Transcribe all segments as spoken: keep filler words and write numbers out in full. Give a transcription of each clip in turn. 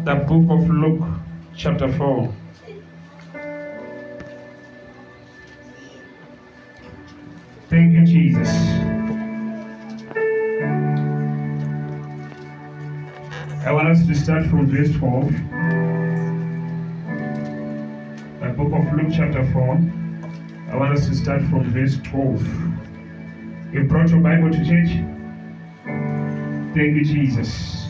the book of Luke, chapter four. Thank you, Jesus. I want us to start from verse twelve. The book of Luke, chapter four. I want us to start from verse twelve. You brought your Bible to church? Thank you, Jesus.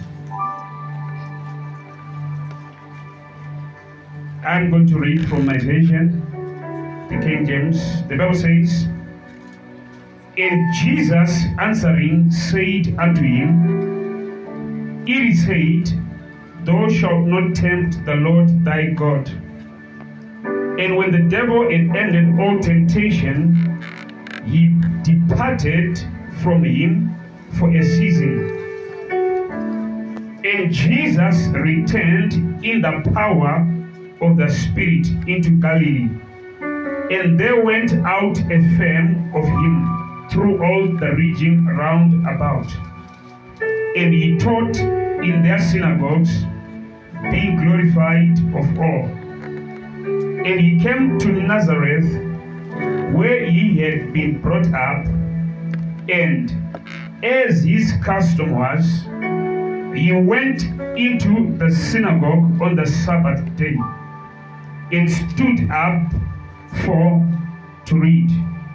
I'm going to read from my version, the King James. The Bible says, "And Jesus answering said unto him, It is said, Thou shalt not tempt the Lord thy God. And when the devil had ended all temptation, he departed from him for a season. And Jesus returned in the power of the Spirit into Galilee. And there went out a fame of him through all the region round about. And he taught in their synagogues, being glorified of all. And he came to Nazareth, where he had been brought up, and as his custom was, he went into the synagogue on the Sabbath day, and stood up for to read.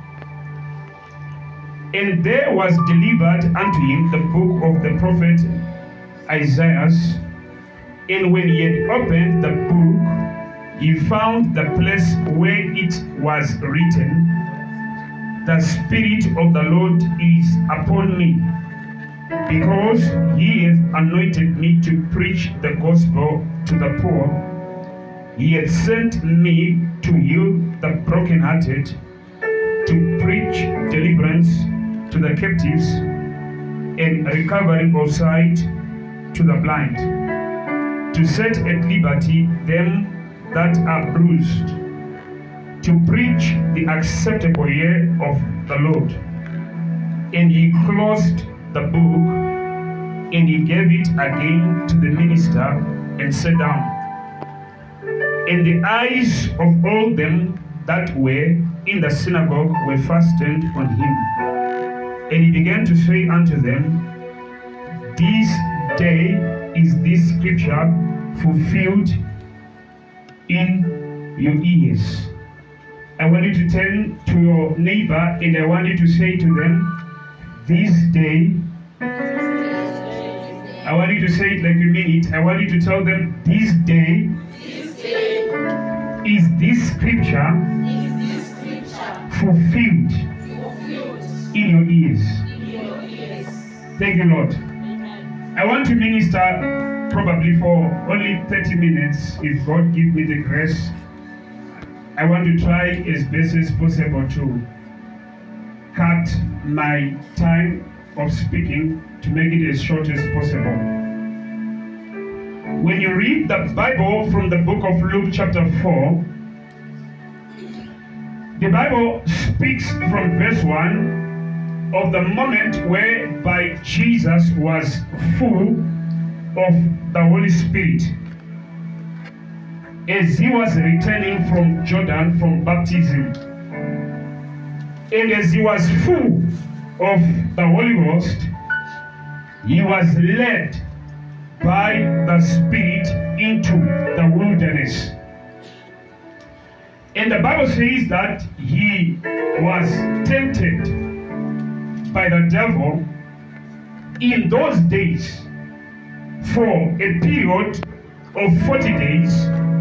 And there was delivered unto him the book of the prophet Isaiah. And when he had opened the book, he found the place where it was written, The Spirit of the Lord is upon me, because he hath anointed me to preach the gospel to the poor. He hath sent me to heal the brokenhearted, to preach deliverance to the captives, and recovery of sight to the blind, to set at liberty them that are bruised, to preach the acceptable year of the Lord. And he closed the book, and he gave it again to the minister, and sat down. And the eyes of all them that were in the synagogue were fastened on him. And he began to say unto them, This day is this scripture fulfilled in your ears. I want you to turn to your neighbor, and I want you to say to them, This day, I want you to say it like you mean it. I want you to tell them, This day, this day is this scripture, is this scripture fulfilled, fulfilled in your ears. In your ears. Thank you, Lord. Amen. I want to minister probably for only thirty minutes, if God give me the grace. I want to try as best as possible to cut my time of speaking to make it as short as possible. When you read the Bible from the book of Luke chapter four, the Bible speaks from verse one of the moment whereby Jesus was full of the Holy Spirit, as he was returning from Jordan from baptism. And as he was full of the Holy Ghost, he was led by the Spirit into the wilderness. And the Bible says that he was tempted by the devil in those days for a period of forty days.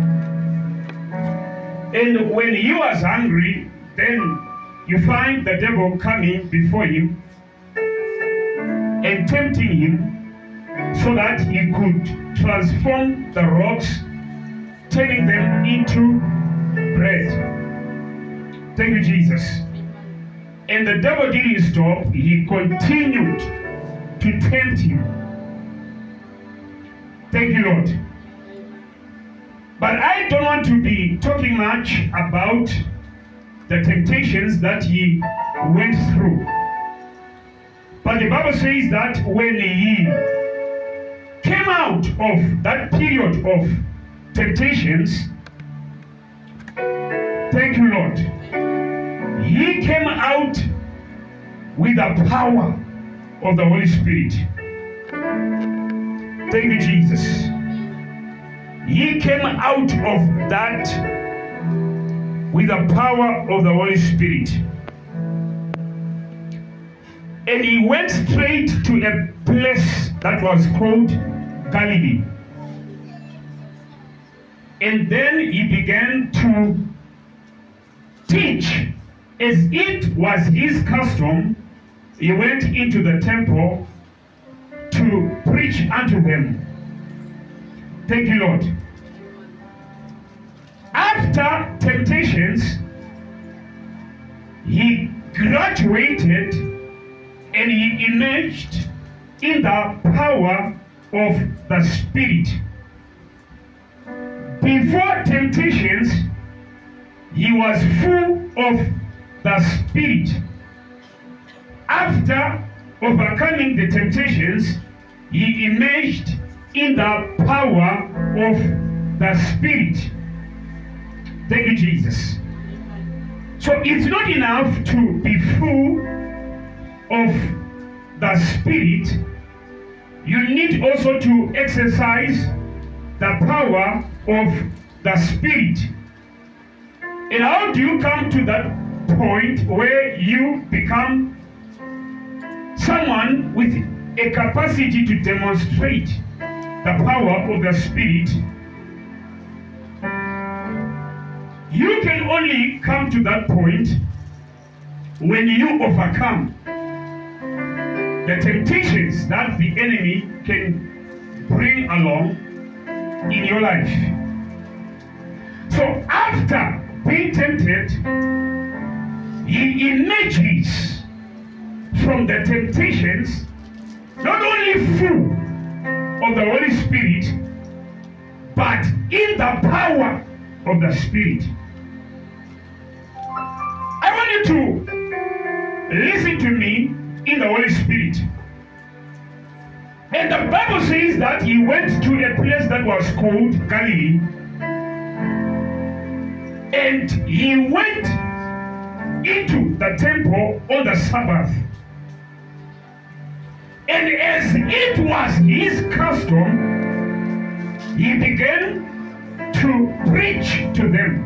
And when he was hungry, then you find the devil coming before him and tempting him so that he could transform the rocks, turning them into bread. Thank you, Jesus. And the devil didn't stop. He continued to tempt him. Thank you, Lord. But I don't want to be talking much about the temptations that he went through. But the Bible says that when he came came out of that period of temptations, thank you, Lord, he came out with the power of the Holy Spirit. Thank you, Jesus. He came out of that with the power of the Holy Spirit. And he went straight to a place that was called Galilee. And then he began to teach. As it was his custom, he went into the temple to preach unto them. Thank you, Lord. After temptations, he graduated and he emerged in the power of the Spirit. Before temptations, he was full of the Spirit. After overcoming the temptations, he emerged in the power of the Spirit. Thank you, Jesus. So it's not enough to be full of the Spirit. You need also to exercise the power of the Spirit. And how do you come to that point where you become someone with a capacity to demonstrate the power of the Spirit? You can only come to that point when you overcome the temptations that the enemy can bring along in your life. So after being tempted, he emerges from the temptations not only full of the Holy Spirit, but in the power of the Spirit. I want you to listen to me in the Holy Spirit. And the Bible says that he went to a place that was called Galilee, and he went into the temple on the Sabbath. And as it was his custom, he began to preach to them.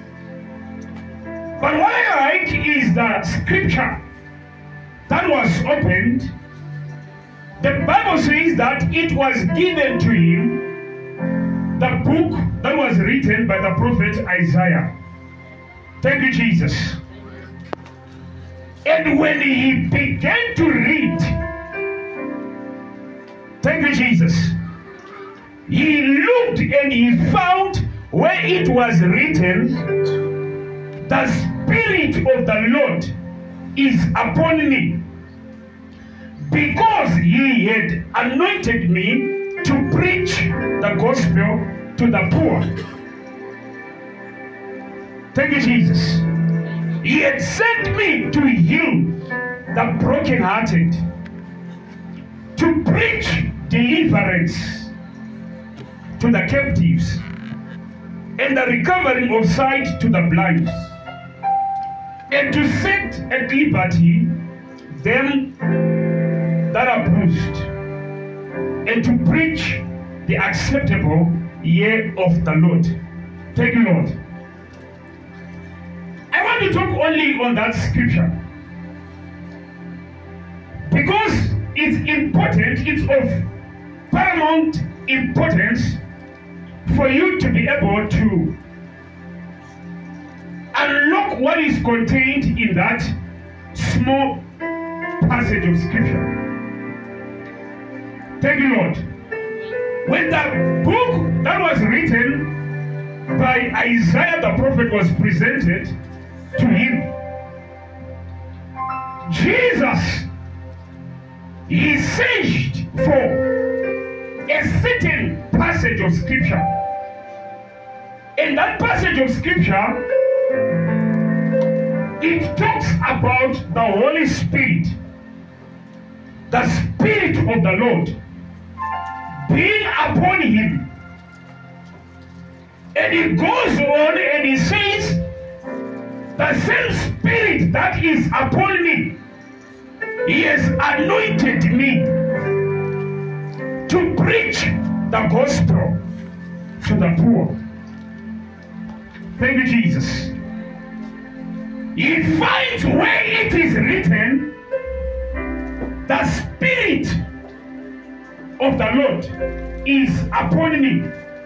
But what I like is the scripture that was opened. The Bible says that it was given to him the book that was written by the prophet Isaiah. Thank you, Jesus. And when he began to read, thank you, Jesus, he looked and he found where it was written, the Spirit of the Lord is upon me, because he had anointed me to preach the gospel to the poor. Thank you, Jesus. He had sent me to heal the brokenhearted, to preach deliverance to the captives, and the recovering of sight to the blind, and to set at liberty them that are bruised, and to preach the acceptable year of the Lord. Thank you, Lord. I want to talk only on that scripture because it's important, it's of paramount importance for you to be able to unlock what is contained in that small passage of scripture. Thank you, Lord. When the book that was written by Isaiah the prophet was presented to him, Jesus, he searched for a certain passage of scripture. And that passage of scripture, it talks about the Holy Spirit, the Spirit of the Lord being upon him. And he goes on and he says, the same Spirit that is upon me, he has anointed me to preach the gospel to the poor. Thank you, Jesus. He finds where it is written, the Spirit of the Lord is upon me.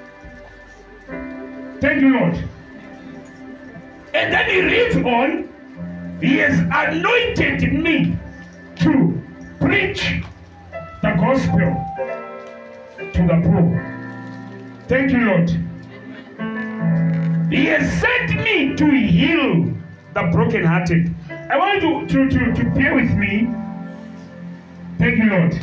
Thank you, Lord. And then he reads on, he has anointed me to preach the gospel to the poor. Thank you, Lord. He has sent me to heal the brokenhearted. I want you to, to, to, to bear with me. Thank you, Lord.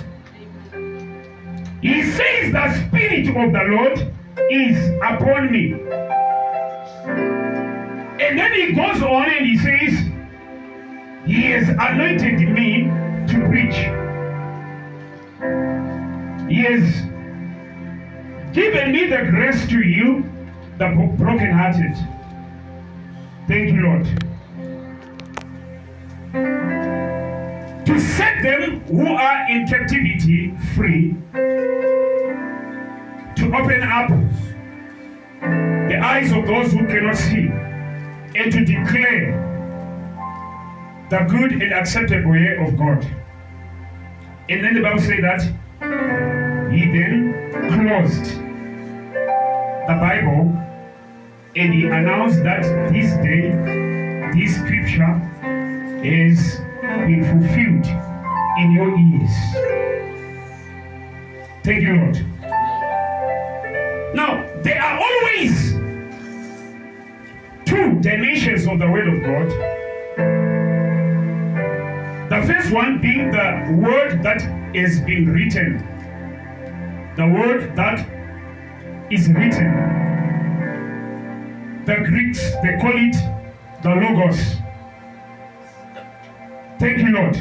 He says the Spirit of the Lord is upon me. And then he goes on and he says, he has anointed me to preach. He has given me the grace to heal the brokenhearted. Thank you, Lord. To set them who are in captivity free, to open up the eyes of those who cannot see, and to declare the good and acceptable way of God. And then the Bible says that he then closed the Bible and he announced that this day, this scripture is being fulfilled in your ears. Thank you, Lord. Now, there are always two dimensions of the Word of God. The first one being the word that is being written. The word that is written. The Greeks, they call it the Logos. Thank you, Lord.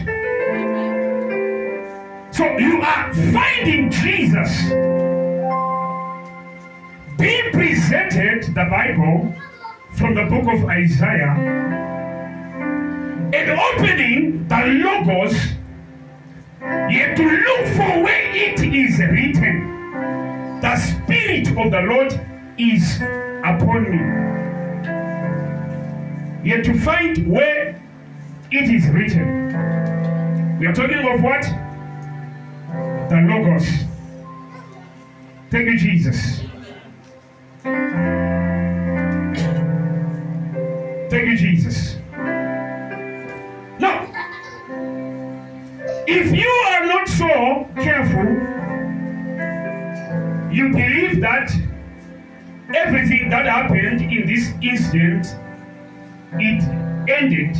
So you are finding Jesus being presented, the Bible, from the book of Isaiah, and opening the Logos. You have to look for where it is written. The Spirit of the Lord is upon me. You have to find where it is written. We are talking of what? The Logos. Thank you, Jesus. Thank you, Jesus. Now, if you are not so careful, you believe that everything that happened in this incident, it ended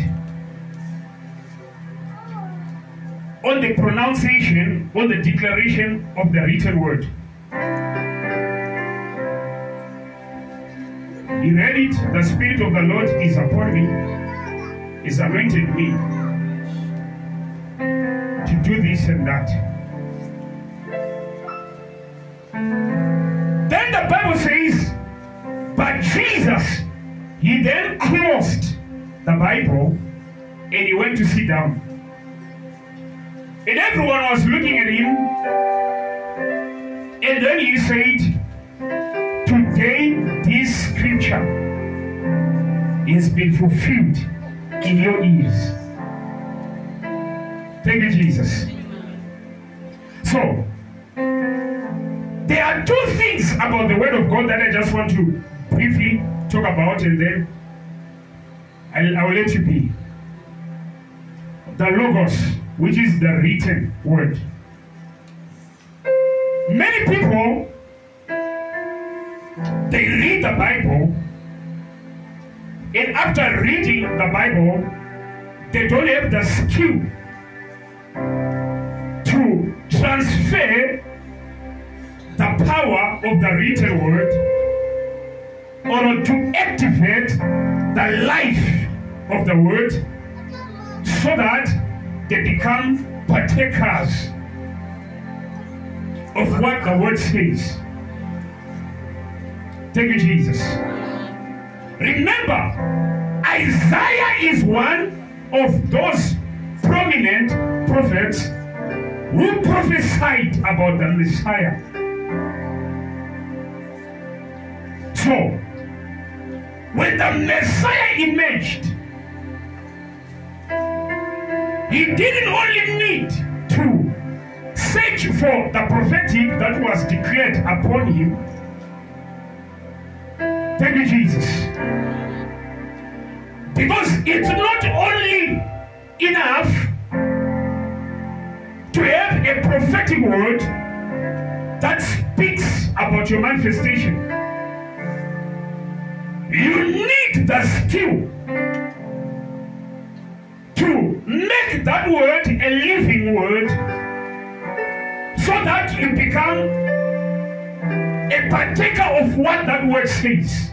on the pronunciation, on the declaration of the written word. He read it, the Spirit of the Lord is upon me, is anointed me to do this and that. Then the Bible says, but Jesus, he then closed the Bible and he went to sit down. And everyone was looking at him. And then he said, today this scripture has been fulfilled in your ears. Thank you, Jesus. So, there are two things about the Word of God that I just want to briefly talk about, and then I'll, I'll let you be. The Logos, which is the written word. Many people, they read the Bible, and after reading the Bible, they don't have the skill to transfer the power of the written word or to activate the life of the word so that they become partakers of what the word says. Thank you, Jesus. Remember, Isaiah is one of those prominent prophets who prophesied about the Messiah. So, when the Messiah emerged, he didn't only need to search for the prophetic that was declared upon him. Thank you, Jesus. Because it's not only enough to have a prophetic word that speaks about your manifestation. You need the skill to make that word a living word so that you become a partaker of what that word says.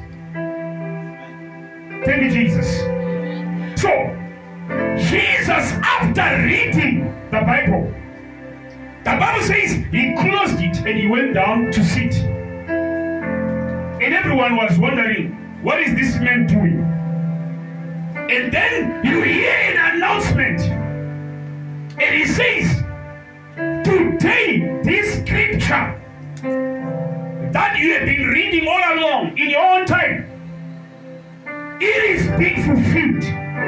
Thank you, Jesus. So, Jesus, after reading the Bible, the Bible says he closed it and he went down to sit. And everyone was wondering, what is this man doing? And then you hear an announcement. And he says, today, this scripture that you have been reading all along in your own time, it is being fulfilled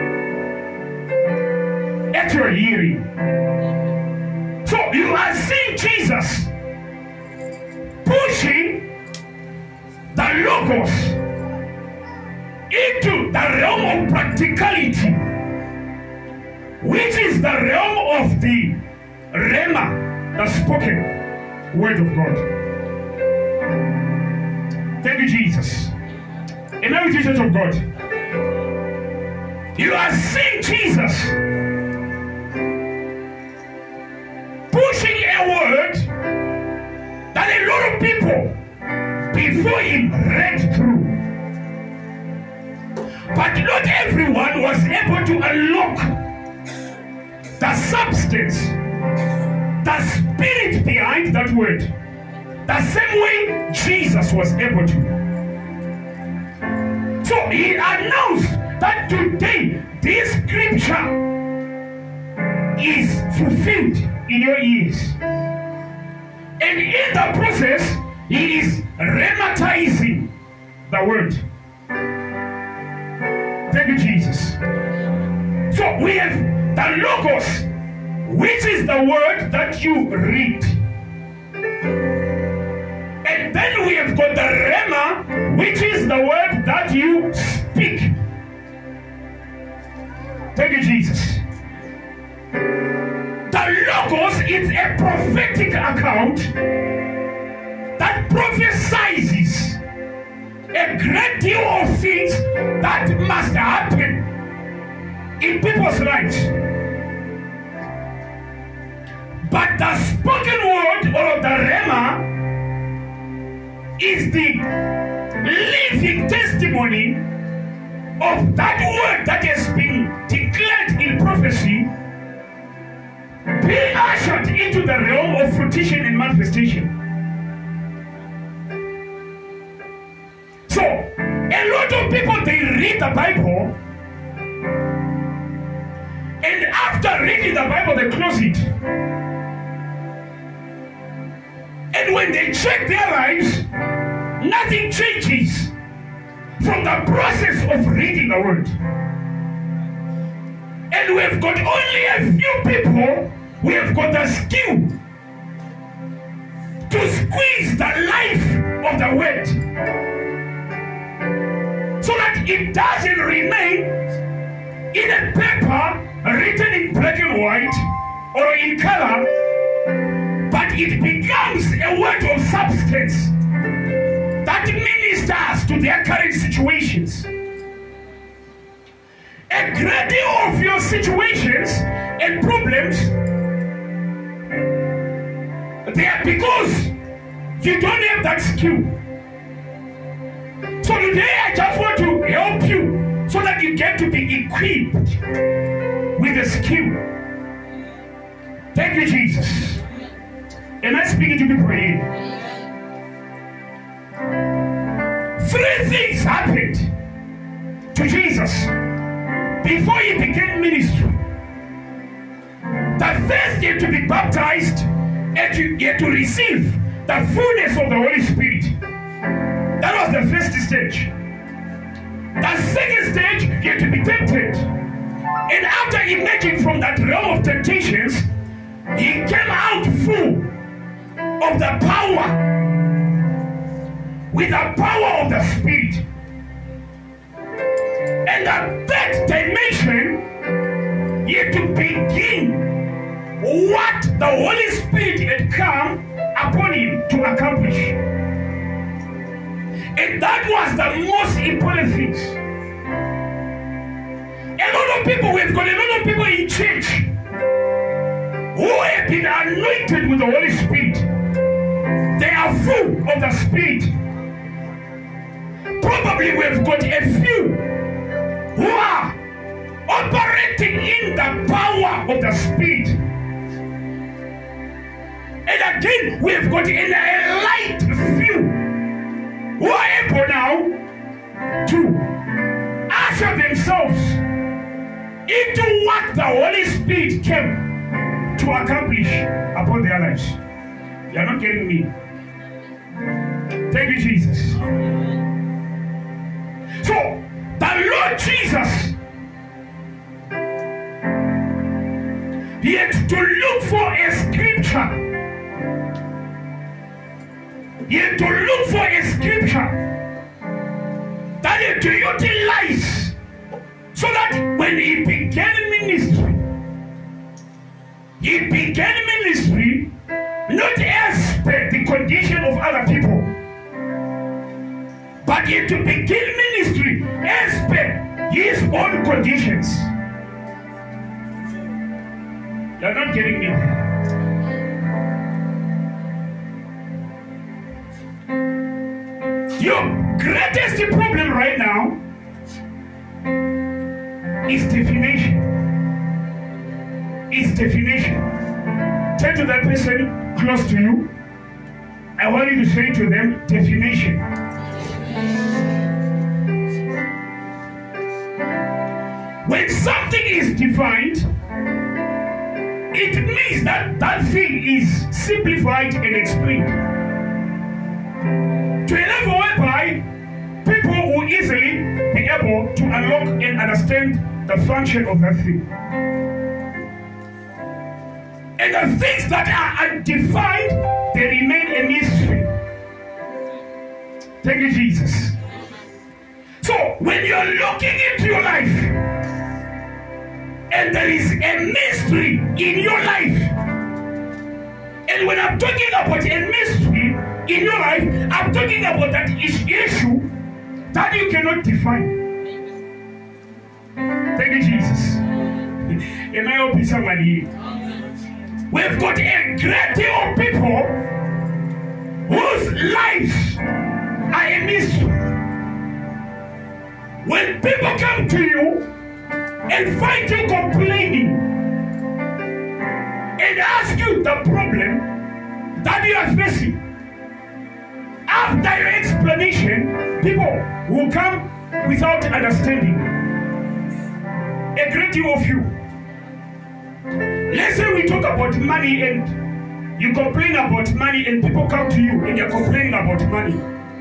at your hearing. So you are seeing Jesus pushing the Logos into the realm of practicality, which is the realm of the Rhema, the spoken word of God. Thank you, Jesus. And now, Church of God, you are seeing Jesus pushing a word that a lot of people before him read through. But not everyone was able to unlock the substance, the spirit behind that word, the same way Jesus was able to. So he announced that today this scripture is fulfilled in your ears. And in the process, he is rhematising the word. Thank you, Jesus. So we have the Logos, which is the word that you read. And then we have got the Rhema, which is the word that you speak. Thank you, Jesus. The Logos is a prophetic account that prophesies a great deal of things that must happen in people's lives. But the spoken word or the Rhema is the living testimony of that word that has been declared in prophecy being ushered into the realm of fruition and manifestation. So, a lot of people, they read the Bible, and after reading the Bible, they close it. And when they check their lives, nothing changes from the process of reading the word. And we've got only a few people, we have got the skill to squeeze the life of the word so that it doesn't remain in a paper written in black and white or in color, but it becomes a word of substance that ministers to their current situations. A great deal of your situations and problems, they are because you don't have that skill. So today I just want to help you so that you get to be equipped with a skill. Thank you, Jesus. Am I speaking to people here? Three things happened to Jesus before he began ministry. The first, he had to be baptized and he had to receive the fullness of the Holy Spirit. That was the first stage. The second stage, he had to be tempted. And after emerging from that realm of temptations, he came out full of the power, with the power of the Spirit. And the third dimension, he had to begin what the Holy Spirit had come upon him to accomplish. And that was the most important thing. A lot of people, we've got a lot of people in church who have been anointed with the Holy Spirit. They are full of the Spirit. Probably we've got a few who are operating in the power of the Spirit. And again, we've got a light few who are able now to usher themselves into what the Holy Spirit came to accomplish upon their lives. You are not getting me. Thank you, Jesus. So, the Lord Jesus, he had to look for a scripture. He had to look for a scripture that he had to utilize so that when he began ministry, he began ministry not as per the condition of other people, but he had to begin ministry as per his own conditions. You're not getting me. Your greatest problem right now is definition. Is definition. Turn to that person close to you. I want you to say to them, definition. When something is defined, it means that that thing is simplified and explained to a level whereby people will easily be able to unlock and understand the function of that thing. And the things that are undefined, they remain a mystery. Thank you, Jesus. So when you're looking into your life and there is a mystery in your life, and when I'm talking about a mystery in your life, I'm talking about that issue that you cannot define. Thank you, Jesus. Am I helping somebody here? We've got a great deal of people whose lives are a mystery. When people come to you and find you complaining and ask you the problem that you are facing, after your explanation, people will come without understanding. A great deal of you. Let's say we talk about money and you complain about money and people come to you and you're complaining about money.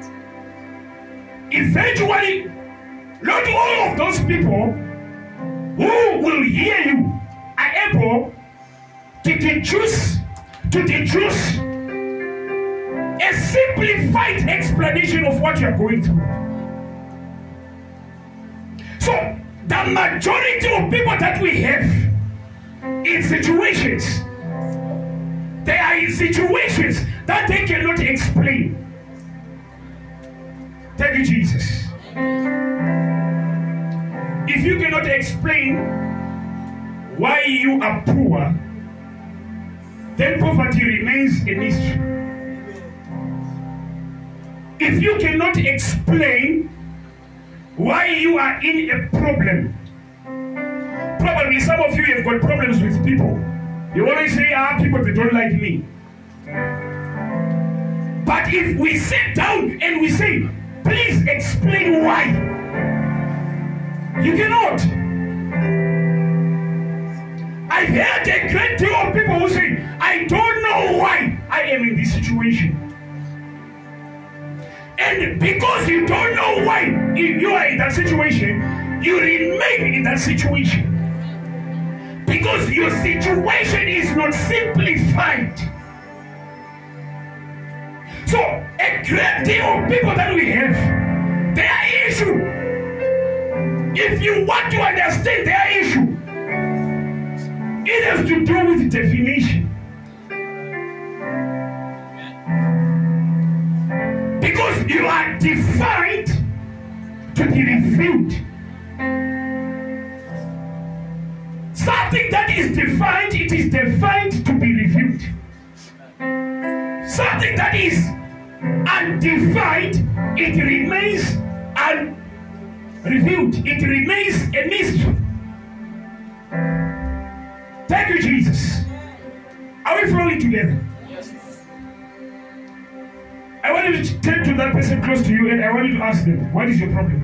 Eventually, not all of those people who will hear you are able to deduce, to deduce a simplified explanation of what you're going through. So, the majority of people that we have in situations, they are in situations that they cannot explain. Thank you, Jesus. If you cannot explain why you are poor, then poverty remains a mystery. If you cannot explain why you are in a problem, probably some of you have got problems with people. You always say, ah, people, they don't like me. But if we sit down and we say, please explain why, you cannot. I've heard a great deal of people who say, I don't know why I am in this situation. And because you don't know why you are in that situation, you remain in that situation. Because your situation is not simplified. So, a great deal of people that we have, their issue, if you want to understand their issue, it has to do with definition. Because you are defined to be revealed. Something that is defined, it is defined to be revealed. Something that is undefined, it remains unrevealed. It remains a mystery. Thank you, Jesus. Are we flowing together? Yes. I want you to turn to that person close to you and I want you to ask them, what is your problem?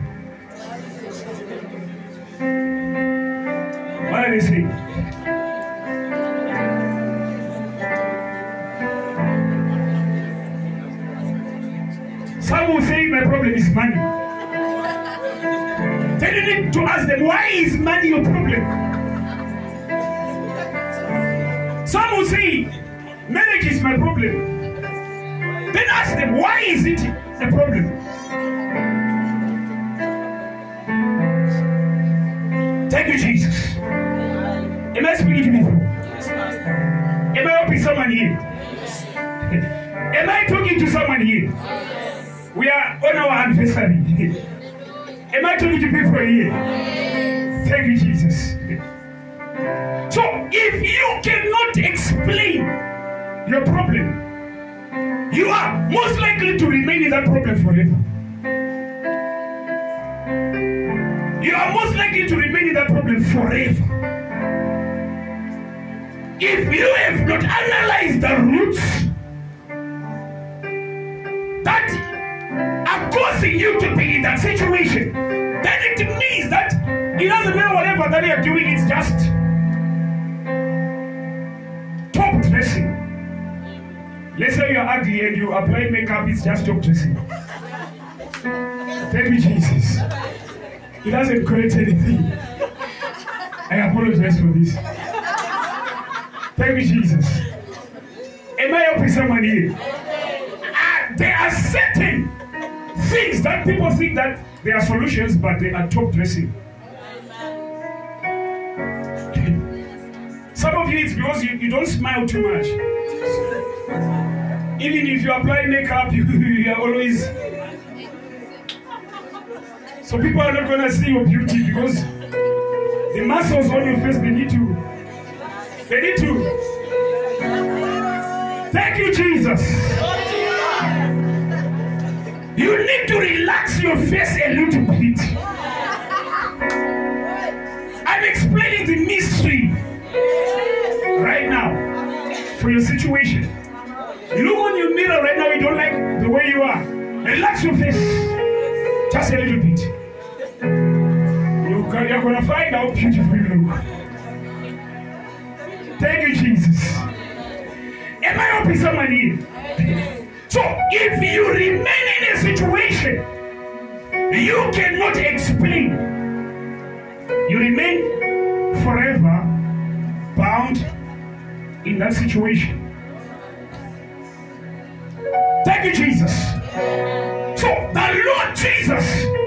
What are they saying? Some will say my problem is money. Then you need to ask them, why is money your problem? Some will say, marriage is my problem. Then ask them, why is it a problem? Thank you, Jesus. Am I speaking to people? Am I helping someone here? Am I talking to someone here? We are on our anniversary. Am I talking to people here? Thank you, Jesus. So, if you cannot explain your problem, you are most likely to remain in that problem forever. You are most likely to remain in that problem forever. If you have not analyzed the roots that are causing you to be in that situation, then it means that it doesn't matter whatever that you are doing, it's just top dressing. Let's say you are ugly and you apply makeup, it's just top dressing. Thank you, Jesus. It doesn't create anything. I apologize for this. Thank you, Jesus. Am I helping someone here? Uh, there are certain things that people think that they are solutions, but they are top dressing. Some of you, it's because you, you don't smile too much. Even if you apply makeup, you, you are always... So people are not going to see your beauty because the muscles on your face, they need to... They need to... Thank you, Jesus. You need to relax your face a little bit. I'm explaining the mystery right now for your situation. You look on your mirror right now, you don't like the way you are. Relax your face just a little bit. You're going to find out how beautiful you look. Thank you, Jesus. Am I helping someone here? So, if you remain in a situation you cannot explain, you remain forever bound in that situation. Thank you, Jesus. So, the Lord Jesus,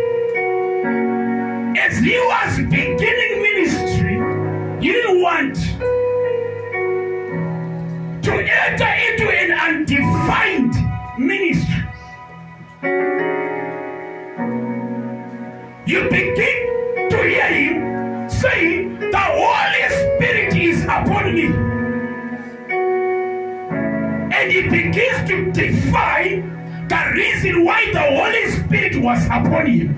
as he was beginning ministry, he didn't want to enter into an undefined ministry. You begin to hear him saying, the Holy Spirit is upon me. And he begins to define the reason why the Holy Spirit was upon him.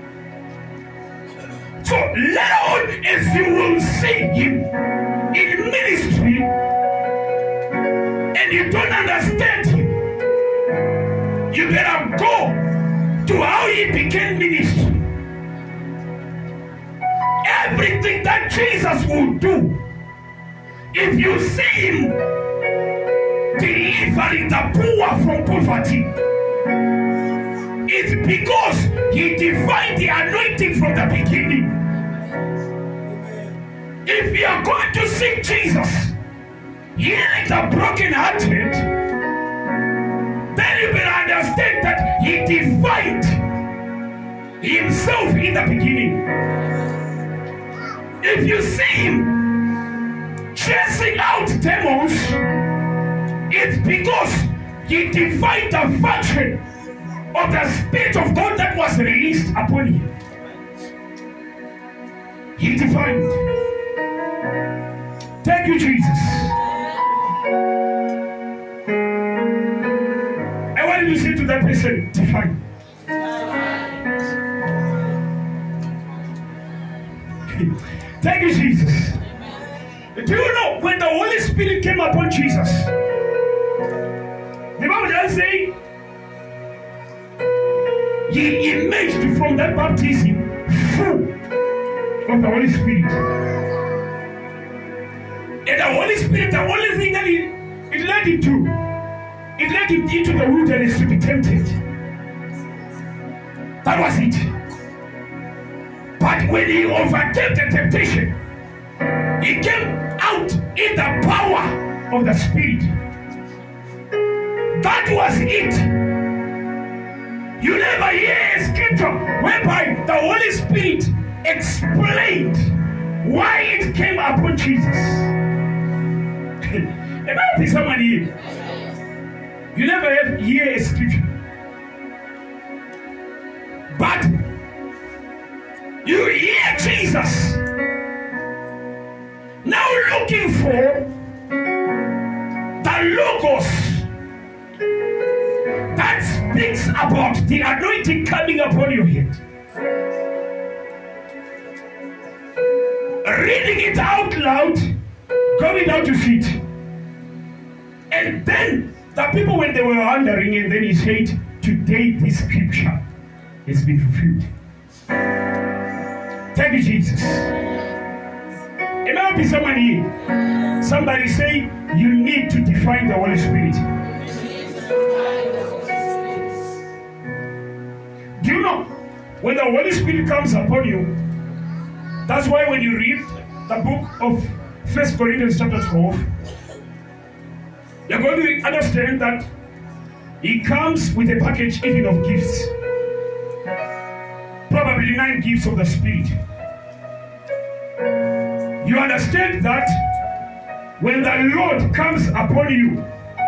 So later on, as you will see him in ministry, and you don't understand You better go to how he began ministry. Everything that Jesus will do, if you see him delivering the poor from poverty, it's because he defined the anointing from the beginning. If you are going to see Jesus healing the brokenhearted, then you will understand that he defined himself in the beginning. If you see him chasing out demons, it's because he defined the function of the Spirit of God that was released upon him. He defined. Thank you, Jesus. I want you to say to that person, define. Thank you, Jesus. Do you know when the Holy Spirit came upon Jesus, the Bible does say he emerged from that baptism full of the Holy Spirit. And the Holy Spirit, the only thing that it, it led him to, it led him into the wilderness to be tempted. That was it. But when he overcame the temptation, he came out in the power of the Spirit. That was it. You never hear a scripture whereby the Holy Spirit explained why it came upon Jesus. Am I with somebody here? You never have hear a scripture. But you hear Jesus now looking for the Logos that speaks about the anointing coming upon your head. Reading it out loud, going down to feet. And then the people, when they were wondering, and then he said, today this scripture has been fulfilled. Thank you, Jesus. It might be someone here. Somebody say, you need to define the Holy Spirit. Do you know, when the Holy Spirit comes upon you, that's why when you read the book of First Corinthians chapter twelve, you're going to understand that he comes with a package even of gifts. Probably nine gifts of the Spirit. You understand that when the Lord comes upon you,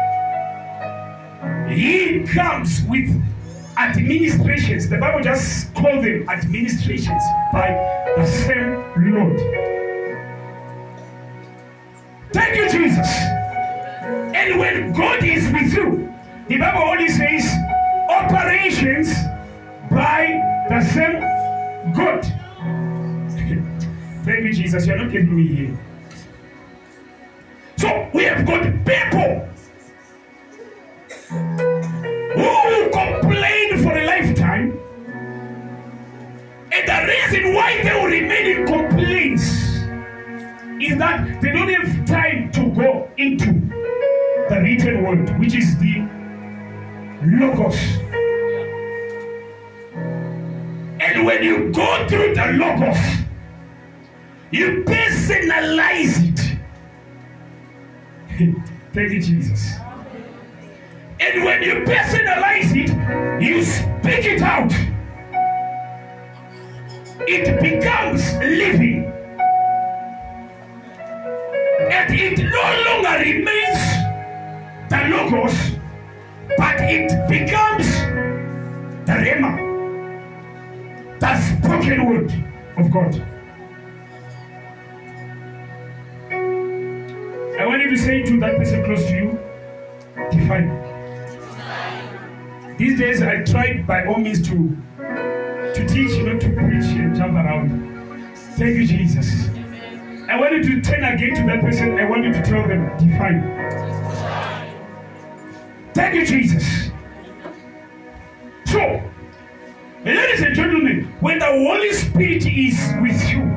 he comes with administrations. The Bible just calls them administrations by the same Lord. Thank you, Jesus. And when God is with you, the Bible only says operations by the same God. Thank you, Jesus. You're not getting me here. So we have got people who complain for a lifetime, and the reason why they will remain in complaints is that they don't have time to go into the written word, which is the Logos. And when you go through the Logos, you personalize it. Thank you, Jesus. And when you personalize it, you speak it out. It becomes living. And it no longer remains the Logos, but it becomes the Rhema, the spoken word of God. I want you to say to that person close to you, define. These days I tried by all means to to teach, not to preach and jump around. Thank you, Jesus. I want you to turn again to that person. I want you to tell them, define. Thank you, Jesus. So, ladies and gentlemen, when the Holy Spirit is with you,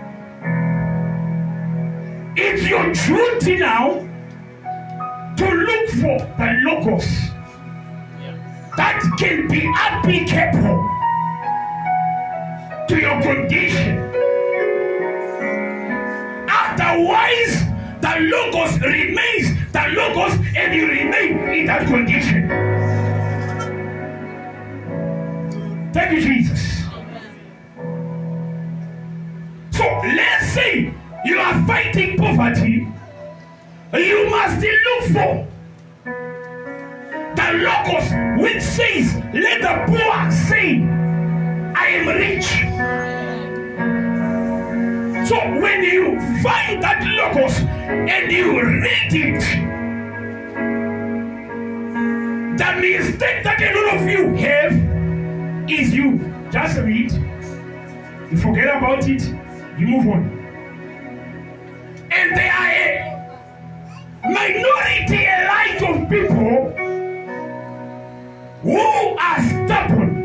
it's your duty now to look for the logos that can be applicable to your condition. Otherwise, the logos remains the logos and you remain in that condition. Thank you, Jesus. So let's say you are fighting poverty, you must look for the logos which says, let the poor say, I am rich. So when you find that logos and you read it, the mistake that a lot of you have is you just read, you forget about it, you move on. And there are a minority alike of people who are stubborn.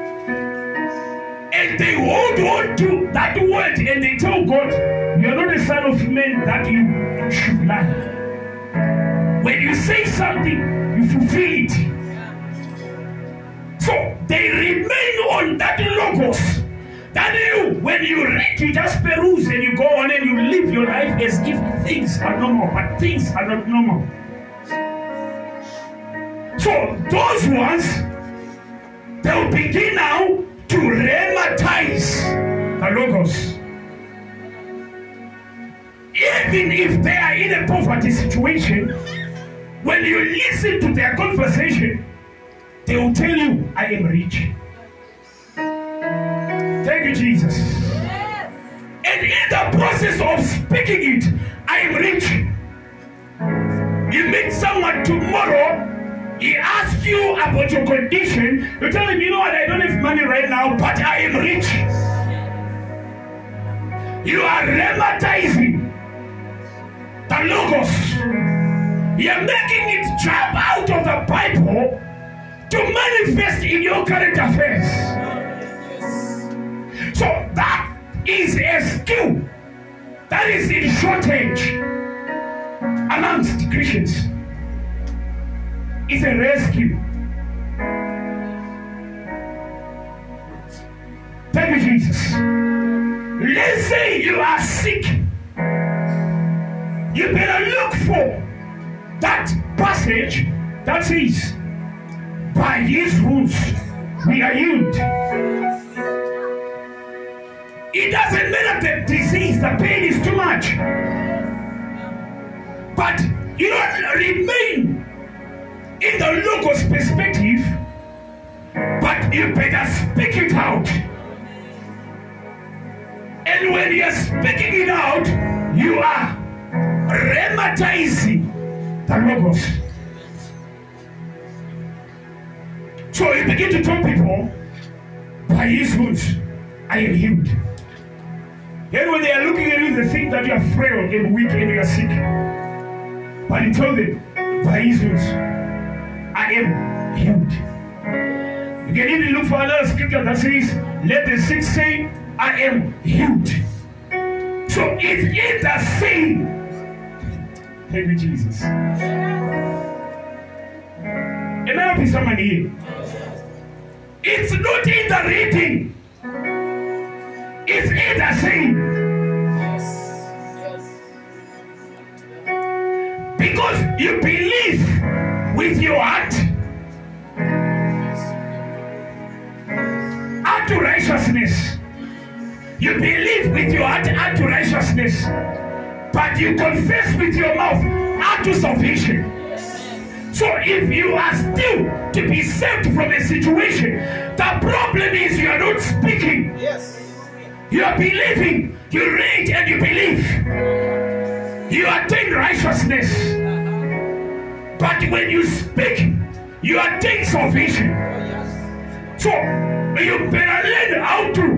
And they hold on to that word and they tell God, you are not the son of man that you should lie. When you say something, you fulfill it. So they remain on that logos. That you, when you read, you just peruse and you go on and you live your life as if things are normal, but things are not normal. So those ones, they'll begin now to rheumatize the logos. Even if they are in a poverty situation, when you listen to their conversation, they will tell you, I am rich. Thank you, Jesus. Yes. And in the process of speaking it, I am rich. You meet someone tomorrow, he asks you about your condition, you tell him, you know what, I don't have money right now, but I am rich. You are rheumatizing the logos. You are making it jump out of the Bible to manifest in your current affairs. So that is a skill that is in shortage amongst Christians. It's a rescue. Thank you, Jesus. Let's say you are sick. You better look for that passage that says, by his wounds we are healed. It doesn't matter the disease, the pain is too much. But you don't remain in the logos perspective, but you better speak it out. And when you're speaking it out, you are rheumatizing the logos. So you begin to tell people, by his wounds I am healed. And when they are looking at you, they think that you are frail and weak and you are sick. But you tell them, by his wounds I am healed. You can even look for another scripture that says, let the sick say, I am healed. So it's in the same. Thank you, Jesus. Am I helping somebody here? It's not in the reading. It's in the saying. Because you believe with your heart unto righteousness. You believe with your heart unto righteousness. But you confess with your mouth unto salvation. So if you are still to be saved from a situation, the problem is you are not speaking. Yes. You are believing. You read and you believe. You attain righteousness. But when you speak, you attain salvation. So you better learn how to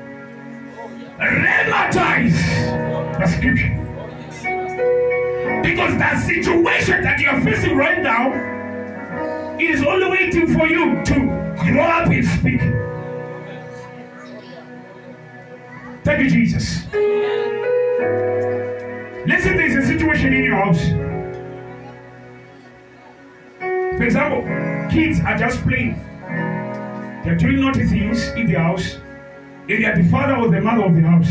rheumatize the scripture. Because the situation that you are facing right now, It is only waiting for you to grow up and speak. Thank you, Jesus. Listen, there is a situation in your house. For example, kids are just playing. They are doing naughty things in the house. And they are the father or the mother of the house.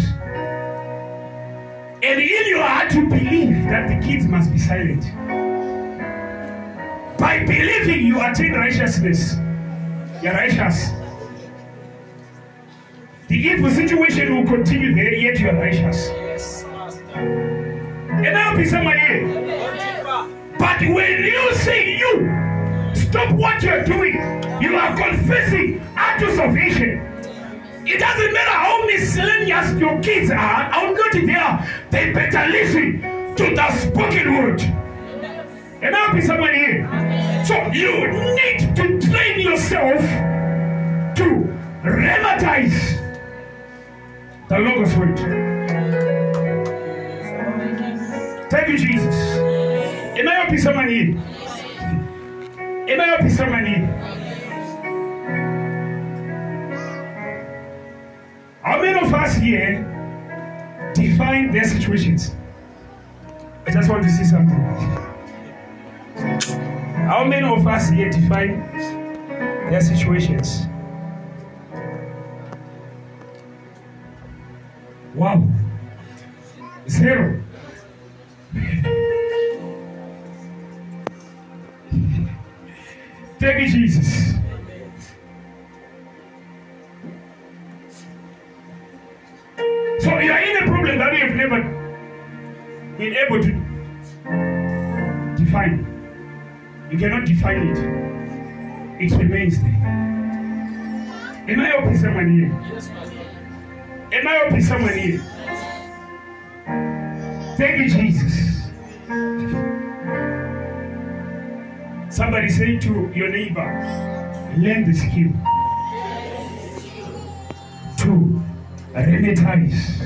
And in your heart you believe that the kids must be silent. By believing you attain righteousness. You're righteous. The evil situation will continue there, yet you are righteous. Yes, Master. And I'll be somebody here. But when you say you stop what you're doing, you are confessing unto salvation. It doesn't matter how miscellaneous your kids are, how naughty they are, they better listen to the spoken word. And I'll be somebody here. So you need to train yourself to rhematize the Logos word. Thank you, Jesus. Am I helping someone here? Am I helping someone here? How many of us here define their situations? I just want to see something. How many of us here define their situations? Wow. Zero. Thank you, Jesus. So you are in a problem that you have never been able to define. You cannot define it. It remains there. Am I helping someone here? Yes, Master. Am I helping someone here? Thank you, Jesus. Somebody say to your neighbor, learn the skill to rhematize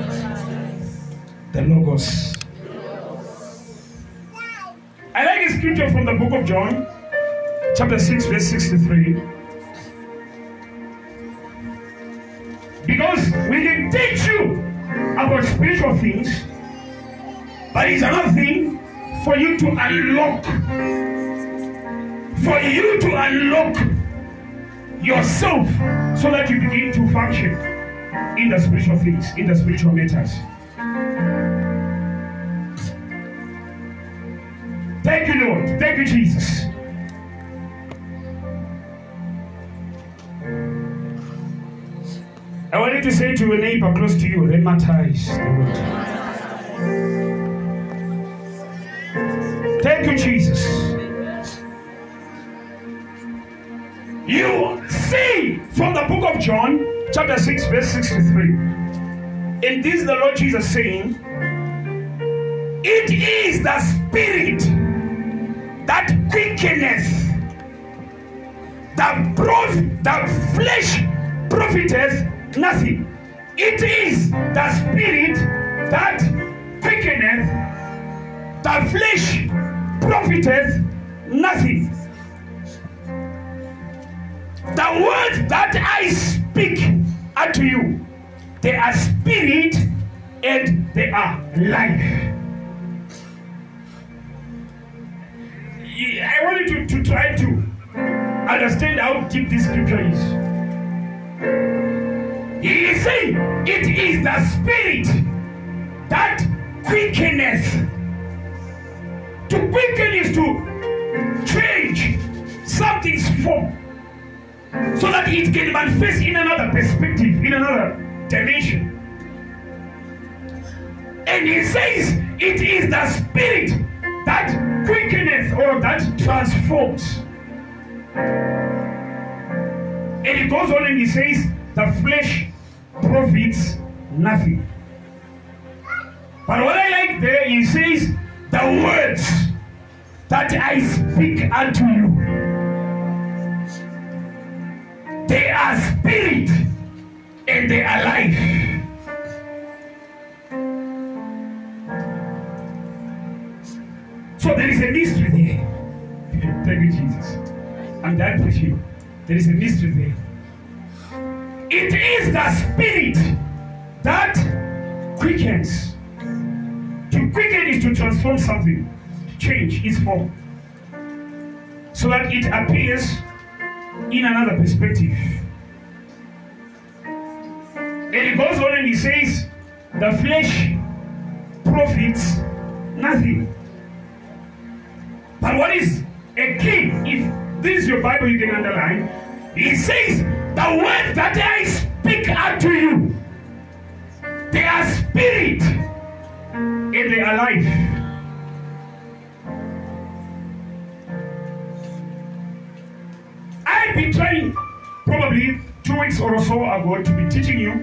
the Logos. I like a scripture from the book of John, chapter six, verse sixty-three. Because we can teach you about spiritual things, but it's another thing for you to unlock, for you to unlock yourself so that you begin to function in the spiritual things, in the spiritual matters. Thank you, Lord. Thank you, Jesus. I wanted to say to a neighbor close to you, rhematize the word. Thank you, Jesus. You see from the book of John, chapter six, verse sixty-three. And this is the Lord Jesus saying, it is the spirit that quickeneth, the, prof- the flesh profiteth nothing. It is the spirit that quickeneth, the flesh profiteth nothing. The words that I speak unto you, they are spirit and they are life. I wanted to, to try to understand how deep this scripture is. He is saying it is the spirit that quickeneth. To quicken is to change something's form so that it can manifest in another perspective, in another dimension. And he says it is the spirit that quickeneth or that transforms. And he goes on and he says the flesh profits nothing. But what I like there, he says the words that I speak unto you, they are spirit and they are life. So there is a mystery there. Thank you, Jesus. I'm done preaching. There is a mystery there. It is the Spirit that quickens. To quicken is to transform something, to change its form, so that it appears in another perspective. And he goes on and he says, the flesh profits nothing. But what is a key, if this is your Bible, you can underline, he says, the words that I speak unto you, they are spirit and they are life. I've been trying probably two weeks or so ago to be teaching you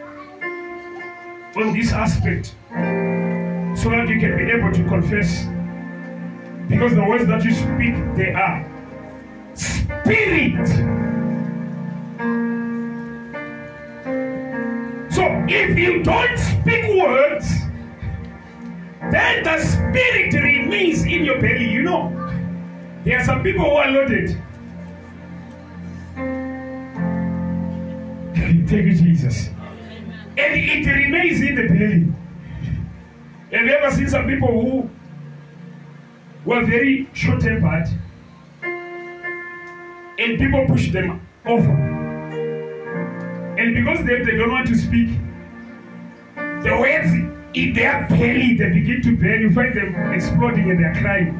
on this aspect so that you can be able to confess, because the words that you speak, they are spirit. So if you don't speak words, then the spirit remains in your belly. You know, there are some people who are loaded. Thank you, Jesus. And it remains in the belly. Have you ever seen some people who were very short-tempered and people push them over? And because they, they don't want to speak, the words in their belly, they begin to burn. You find them exploding and they're crying.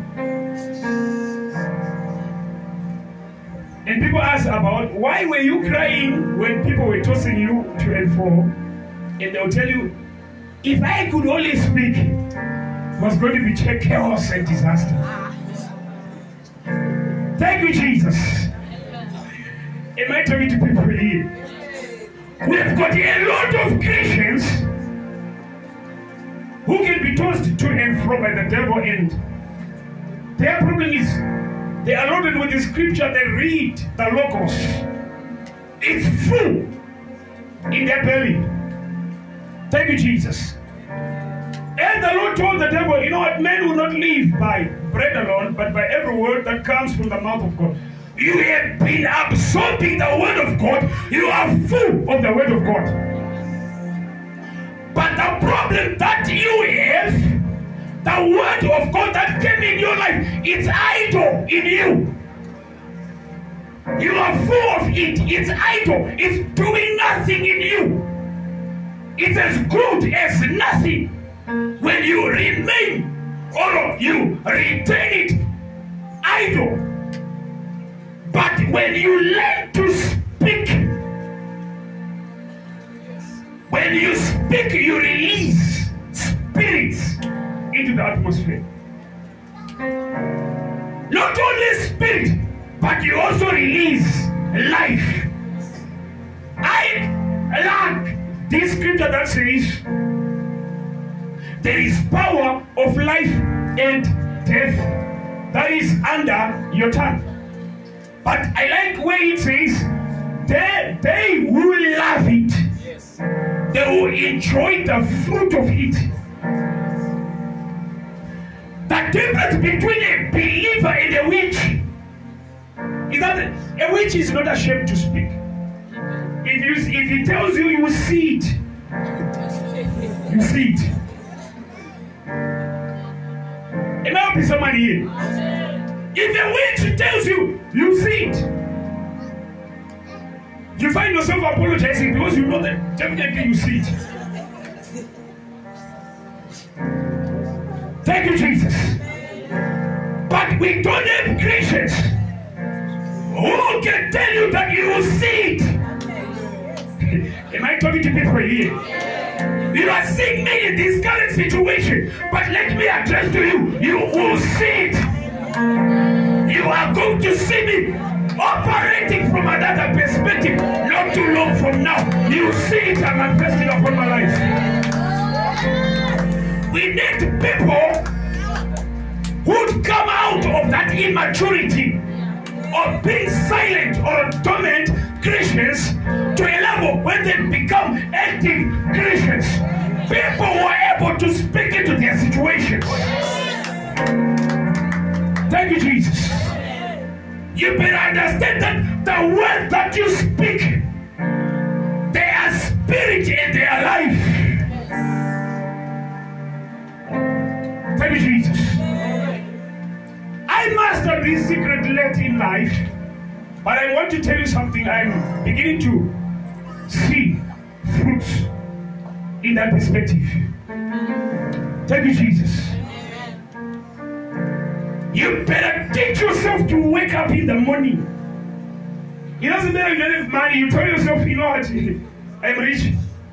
And people ask about, why were you crying when people were tossing you to and fro? And they'll tell you, if I could only speak, it was going to be chaos and disaster. Thank you, Jesus. Am I talking to people here? We've got a lot of Christians who can be tossed to and fro by the devil, and their problem is they are loaded with the scripture, they read the Logos. It's full in their belly. Thank you, Jesus. And the Lord told the devil, you know what, men will not live by bread alone, but by every word that comes from the mouth of God. You have been absorbing the word of God. You are full of the word of God. But the problem that you have, the word of God that came in your life, it's idle in you. You are full of it. It's idle. It's doing nothing in you. It's as good as nothing when you remain or you retain it idle. But when you learn to speak, when you speak, you release spirits into the atmosphere. Not only spirit, but you also release life. I like this scripture that says there is power of life and death that is under your tongue. But I like where it says they, they will love it. Yes. They will enjoy the fruit of it. The difference between a believer and a witch is that a witch is not ashamed to speak. If you if he tells you, you will see it. You see it. Am I helping somebody here? If a witch tells you, you see it. You find yourself apologizing because you know that definitely you see it. Thank you, Jesus. But we don't have Christians who can tell you that you will see it. Am I talking to people here? You are seeing me in this current situation, but let me address to you, you will see it. You are going to see me operating from another perspective not too long from now. You see it manifesting upon my life. We need people who come out of that immaturity of being silent or dormant Christians to a level where they become active Christians. People who are able to speak into their situations. Thank you, Jesus. You better understand that the words that you speak, they are spirit and they are life. Thank you, Jesus. I mastered this secret late in life, but I want to tell you something. I'm beginning to see fruits in that perspective. Thank you, Jesus. You better teach yourself to wake up in the morning. It doesn't matter if you don't have money. You tell yourself, you know what, I'm rich.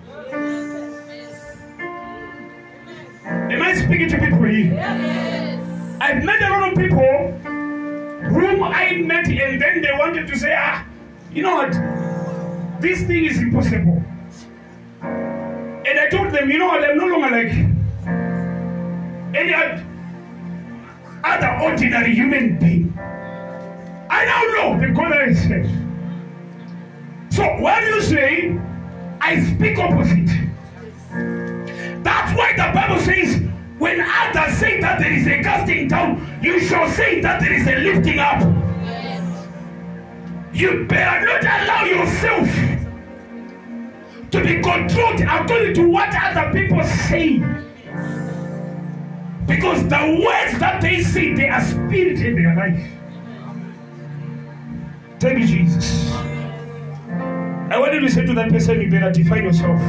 Am I speaking to people here? Yes. I've met a lot of people whom I met and then they wanted to say, ah, you know what, this thing is impossible. And I told them, you know what, I'm no longer like any other ordinary human being. I now know the God that I serve. So what do you say? I speak opposite. That's why the Bible says, when others say that there is a casting down, you shall say that there is a lifting up. Yes. You better not allow yourself to be controlled according to what other people say. Because the words that they say, they are spirit in their life. Thank you, Jesus. I want you to say to that person, you better define yourself.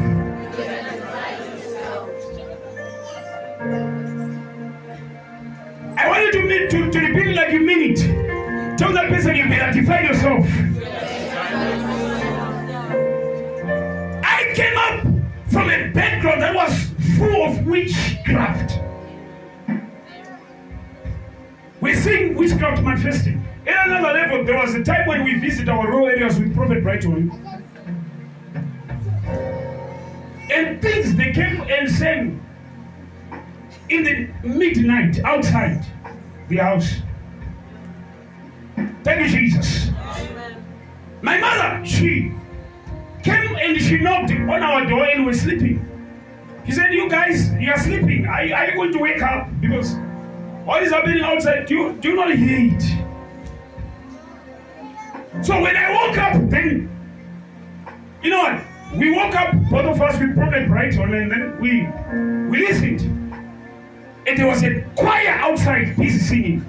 I want you to, mean, to, to repeat it like you mean it. Tell that person, you better define yourself. I came up from a background that was full of witchcraft. We sing witchcraft manifesting. In another level, there was a time when we visit our rural areas with Prophet Brighton. And things they came and sang in the midnight outside the house. Thank you, Jesus. Amen. My mother, she came and she knocked on our door and we were sleeping. She said, you guys, you are sleeping. Are, are you going to wake up? Because what is happening outside, do you, do you not hear it? So when I woke up, then, you know what? We woke up, both of us, with Prophet Brighton, and then we, we listened. And there was a choir outside busy singing.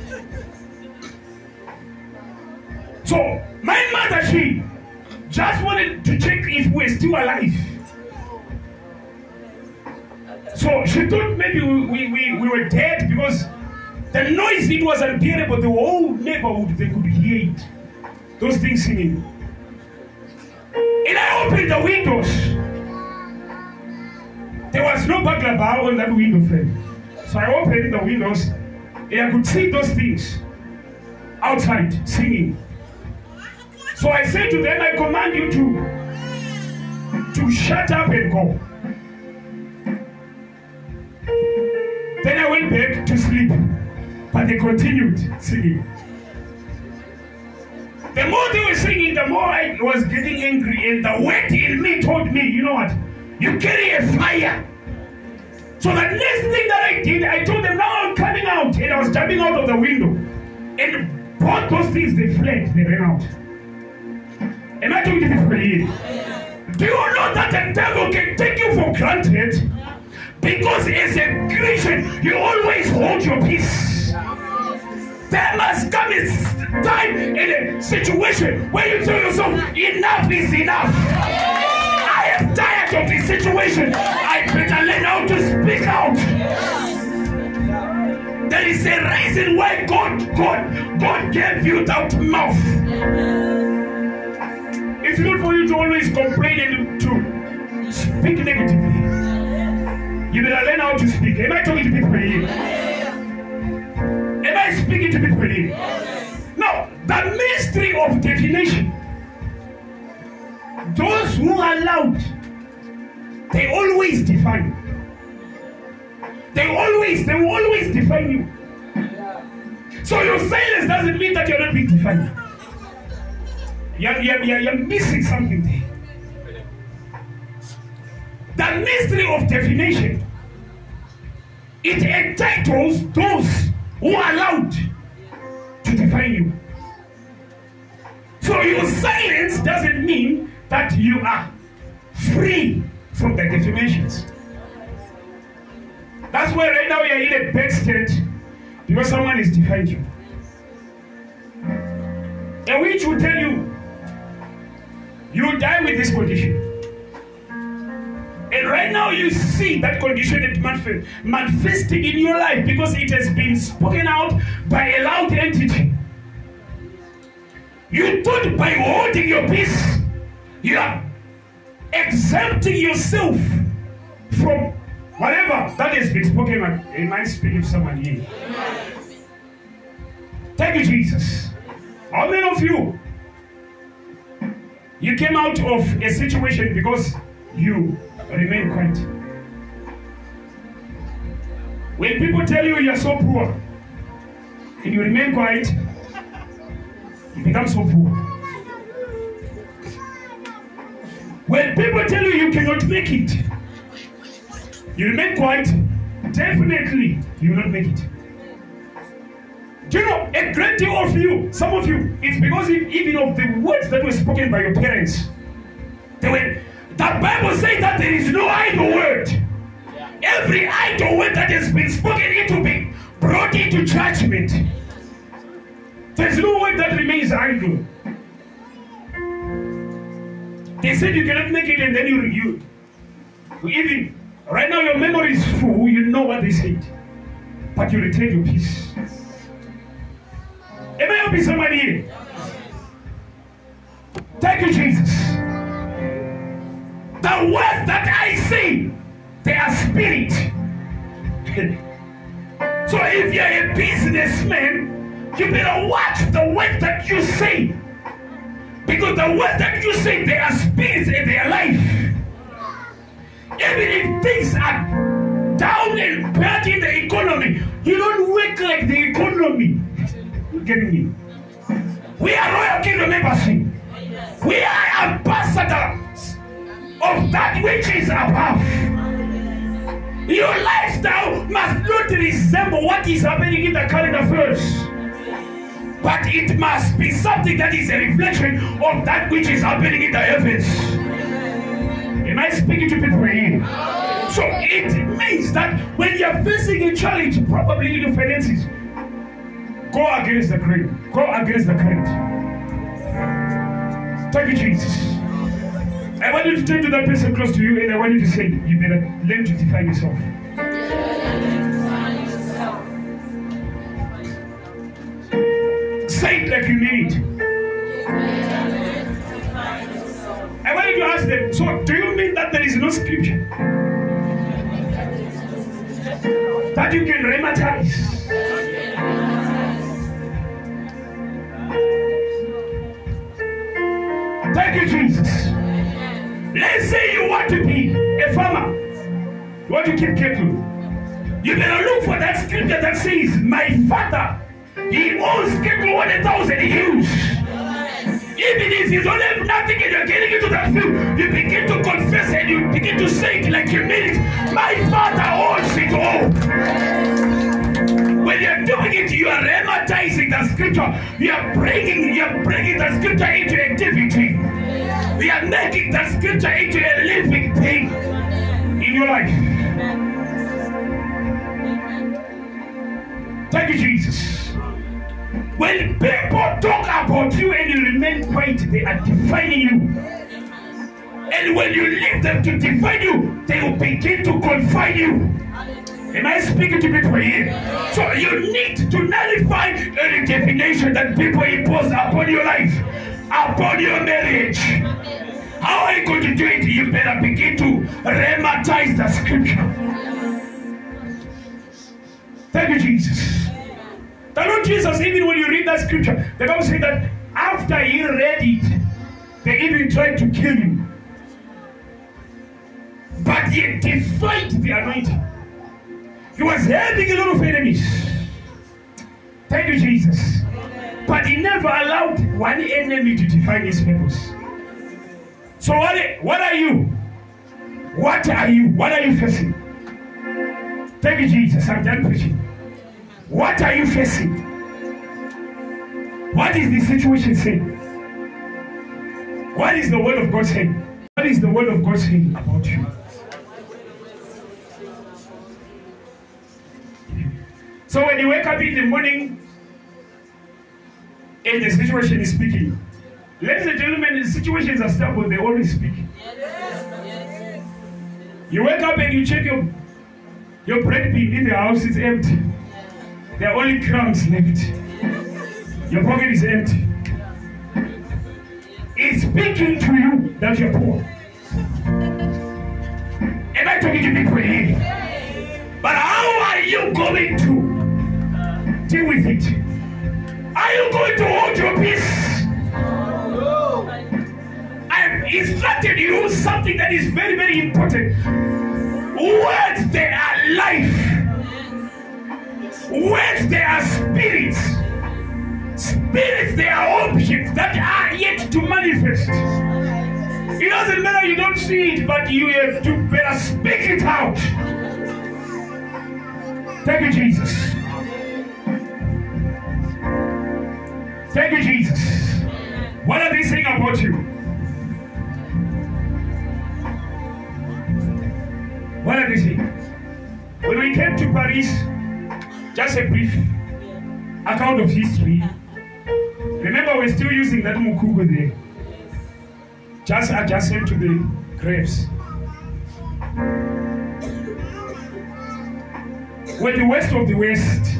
So my mother, she just wanted to check if we're still alive. So she thought maybe we, we, we, we were dead because the noise, it was unbearable. The whole neighborhood, they could hear it. Those things singing. And I opened the windows. There was no burglar bar on that window frame. So I opened the windows and I could see those things outside singing. So I said to them, I command you to, to shut up and go. Then I went back to sleep, but they continued singing. The more they were singing, the more I was getting angry, and the weight in me told me, you know what, you carry a fire. So the next thing that I did, I told them, now I'm coming out, and I was jumping out of the window. And both those things, they fled, they ran out. Am I talking to people here? Do you know that the devil can take you for granted? Because as a Christian, you always hold your peace. There must come a time in a situation where you tell yourself, enough is enough. I am tired of this situation. I better learn how to speak out. There is a reason why God, God, God gave you that mouth. It's not for you to always complain and to speak negatively. You better learn how to speak. Am I talking to people here? Am I speaking to people here? Now, the mystery of definition. Those who are loud, they always define. They always, they will always define you. So your silence doesn't mean that you're not being defined. You're, you're, you're, you're missing something there. The mystery of definition, it entitles those who are allowed to define you. So your silence doesn't mean that you are free from the defamations. That's why right now you're in a bad state because someone is defying you. And which will tell you, you will die with this condition. And right now you see that condition it manifest, manifesting in your life because it has been spoken out by a loud entity. You thought by holding your peace, you are exempting yourself from whatever that has been spoken. Am I speaking to someone here? Thank you, Jesus. How many of you, you came out of a situation because you remain quiet? When people tell you you're so poor and you remain quiet, you become so poor. When people tell you you cannot make it, you remain quiet, definitely you will not make it. Do you know, a great deal of you, some of you, it's because even of the words that were spoken by your parents. They were, the Bible says that there is no idle word. Every idle word that has been spoken, it will be brought into judgment. There's no word that remains idle. They said you cannot make it, and then you, you, you even, right now your memory is full, you know what they said, but you retain your peace. Am I helping somebody here? Thank you, Jesus. The words that I say, they are spirit. So if you're a businessman, you better watch the words that you say. Because the words that you say, they are spirits and they are life. Even if things are down and bad in the economy, you don't work like the economy. You're getting me? We are Royal Kingdom Embassy. We are ambassadors of that which is above. Your lifestyle must not resemble what is happening in the current affairs, but it must be something that is a reflection of that which is happening in the heavens. Am I speaking to people here? So it means that when you're facing a challenge, probably in your finances, go against the grain. Go against the current. Thank you, Jesus. I want you to turn to that person close to you and I want you to say, you better learn to define yourself. Say it like you mean it. I want you to ask them, so do you mean that there is no scripture that you can rheumatize? Thank you, Jesus. Let's say you want to be a farmer. You want to keep cattle. You better look for that scripture that says, my father, he owns cattle on a thousand hills. Even if you don't have nothing and you're getting into that field, you begin to confess and you begin to say it like you mean it. My father owns it all. When you're doing it, you are rhematizing the scripture. You are bringing, you are bringing the scripture into activity. We are making the scripture into a living thing in your life. Thank you, Jesus. When people talk about you and you remain quiet, they are defining you. And when you leave them to define you, they will begin to confine you. Am I speaking to people here? So you need to nullify any definition that people impose upon your life, upon your marriage. How are you going to do it? You better begin to rheumatize the scripture. Thank you, Jesus. The Lord Jesus, even when you read that scripture, the Bible says that after he read it, they even tried to kill him. But he defied the anointing. He was having a lot of enemies. Thank you, Jesus. But he never allowed one enemy to define his purpose. So what, what are you? What are you? What are you facing? Thank you, Jesus. I'm done preaching. What are you facing? What is the situation saying? What is the word of God saying? What is the word of God saying about you? So when you wake up in the morning and the situation is speaking, ladies and gentlemen, the situations are stubborn, they always speak. Yes. You wake up and you check your your bread bin in the house, it's empty. There are only crumbs left. Your pocket is empty. It's speaking to you that you're poor. Am I talking to people here? But how are you going to deal with it? Are you going to hold your peace? I have instructed you something that is very, very important. Words, they are life. Words, they are spirits. Spirits, they are objects that are yet to manifest. It doesn't matter you don't see it, but you have to better speak it out. Thank you, Jesus. Thank you, Jesus. What are they saying about you? What are they saying? When we came to Paris, just a brief account of history. Remember, we're still using that mukugo there, just adjacent to the graves. We're the west of the west.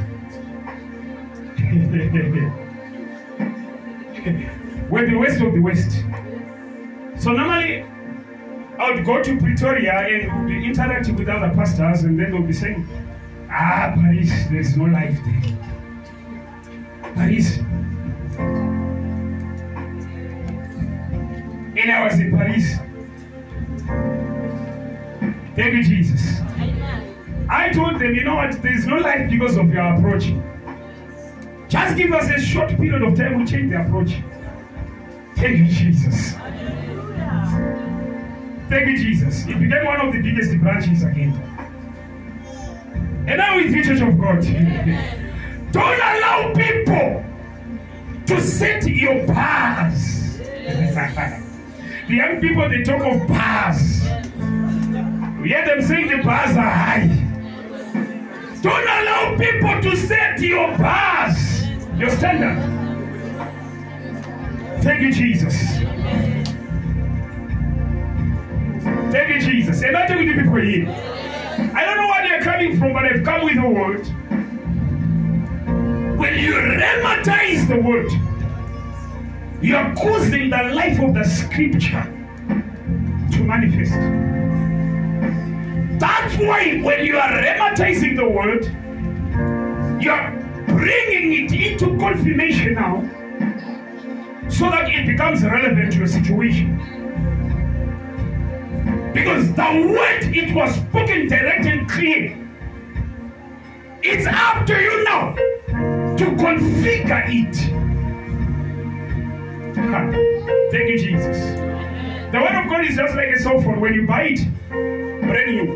We're the west of the west. So normally, I would go to Pretoria and be interacting with other pastors, and then they'll be saying, ah, Paris, there's no life there. Paris. And I was in Paris. Thank you, Jesus. I told them, you know what, there's no life because of your approach. Just give us a short period of time, we'll change the approach. Thank you, Jesus. Thank you, Jesus. It became one of the biggest branches again. And now with the Church of God. Don't allow people to set your bars. The young people, they talk of bars. We hear them saying the bars are high. Don't allow people to set your bars, your standard. Thank you, Jesus. Thank you, Jesus. Am I talking to people here? I don't know where they're coming from, but I've come with a word. When you rheumatize the word, you are causing the life of the scripture to manifest. That's why when you are rheumatizing the word, you are bringing it into confirmation now, so that it becomes relevant to your situation. Because the word, it was spoken direct and clear. It's up to you now to configure it. Thank you, Jesus. The word of God is just like a cell phone. When you buy it, brand new.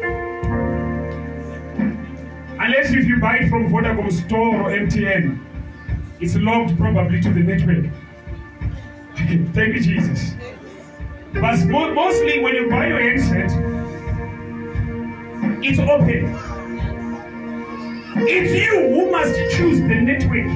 Unless if you buy it from Vodacom store or M T N, it's logged probably to the network. Thank you, Jesus. But mostly when you buy your handset, it's open. It's you who must choose the network.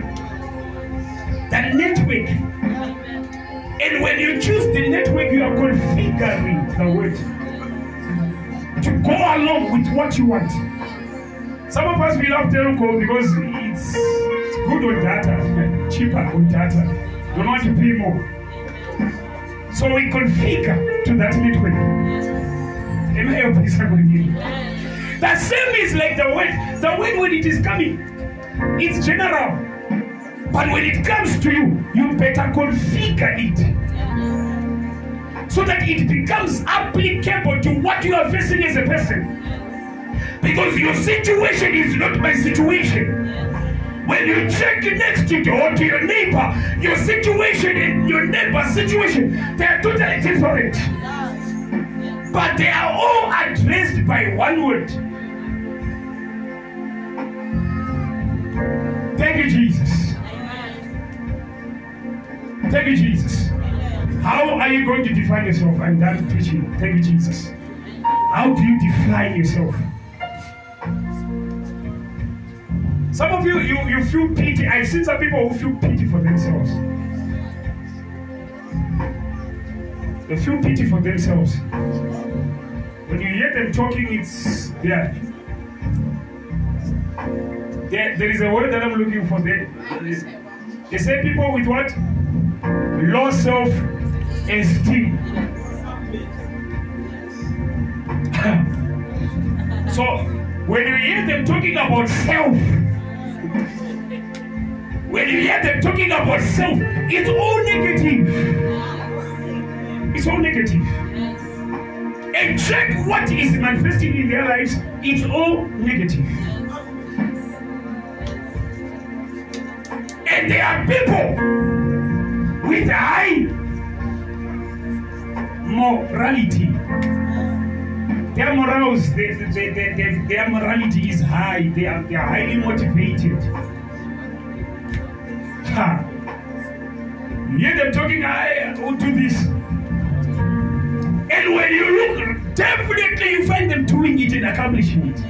That network. And when you choose the network, you are configuring the word to go along with what you want. Some of us, we love telecom because it's, it's good on data, cheaper on data. Don't want to pay more. So we configure to that network. Am I helping somebody? The same is like the word. The word, when it is coming, it's general. But when it comes to you, you better configure it so that it becomes applicable to what you are facing as a person. Because your situation is not my situation. When you check next to door to your neighbor, your situation and your neighbor's situation, they are totally different. But they are all addressed by one word. Thank you, Jesus. Thank you, Jesus. How are you going to define yourself? I'm done preaching. Thank you, Jesus. How do you define yourself? Some of you, you, you feel pity. I've seen some people who feel pity for themselves. They feel pity for themselves. When you hear them talking, it's there. There, there is a word that I'm looking for. There. They say people with what? Low self-esteem. So when you hear them talking about self, when you hear them talking about self, it's all negative. It's all negative. And check what is manifesting in their lives. It's all negative. And there are people with high morality. Their morals, they, they, they, they, their morality is high. They are, they are highly motivated. Ha. You hear them talking, I will do this. And when you look, definitely you find them doing it and accomplishing it.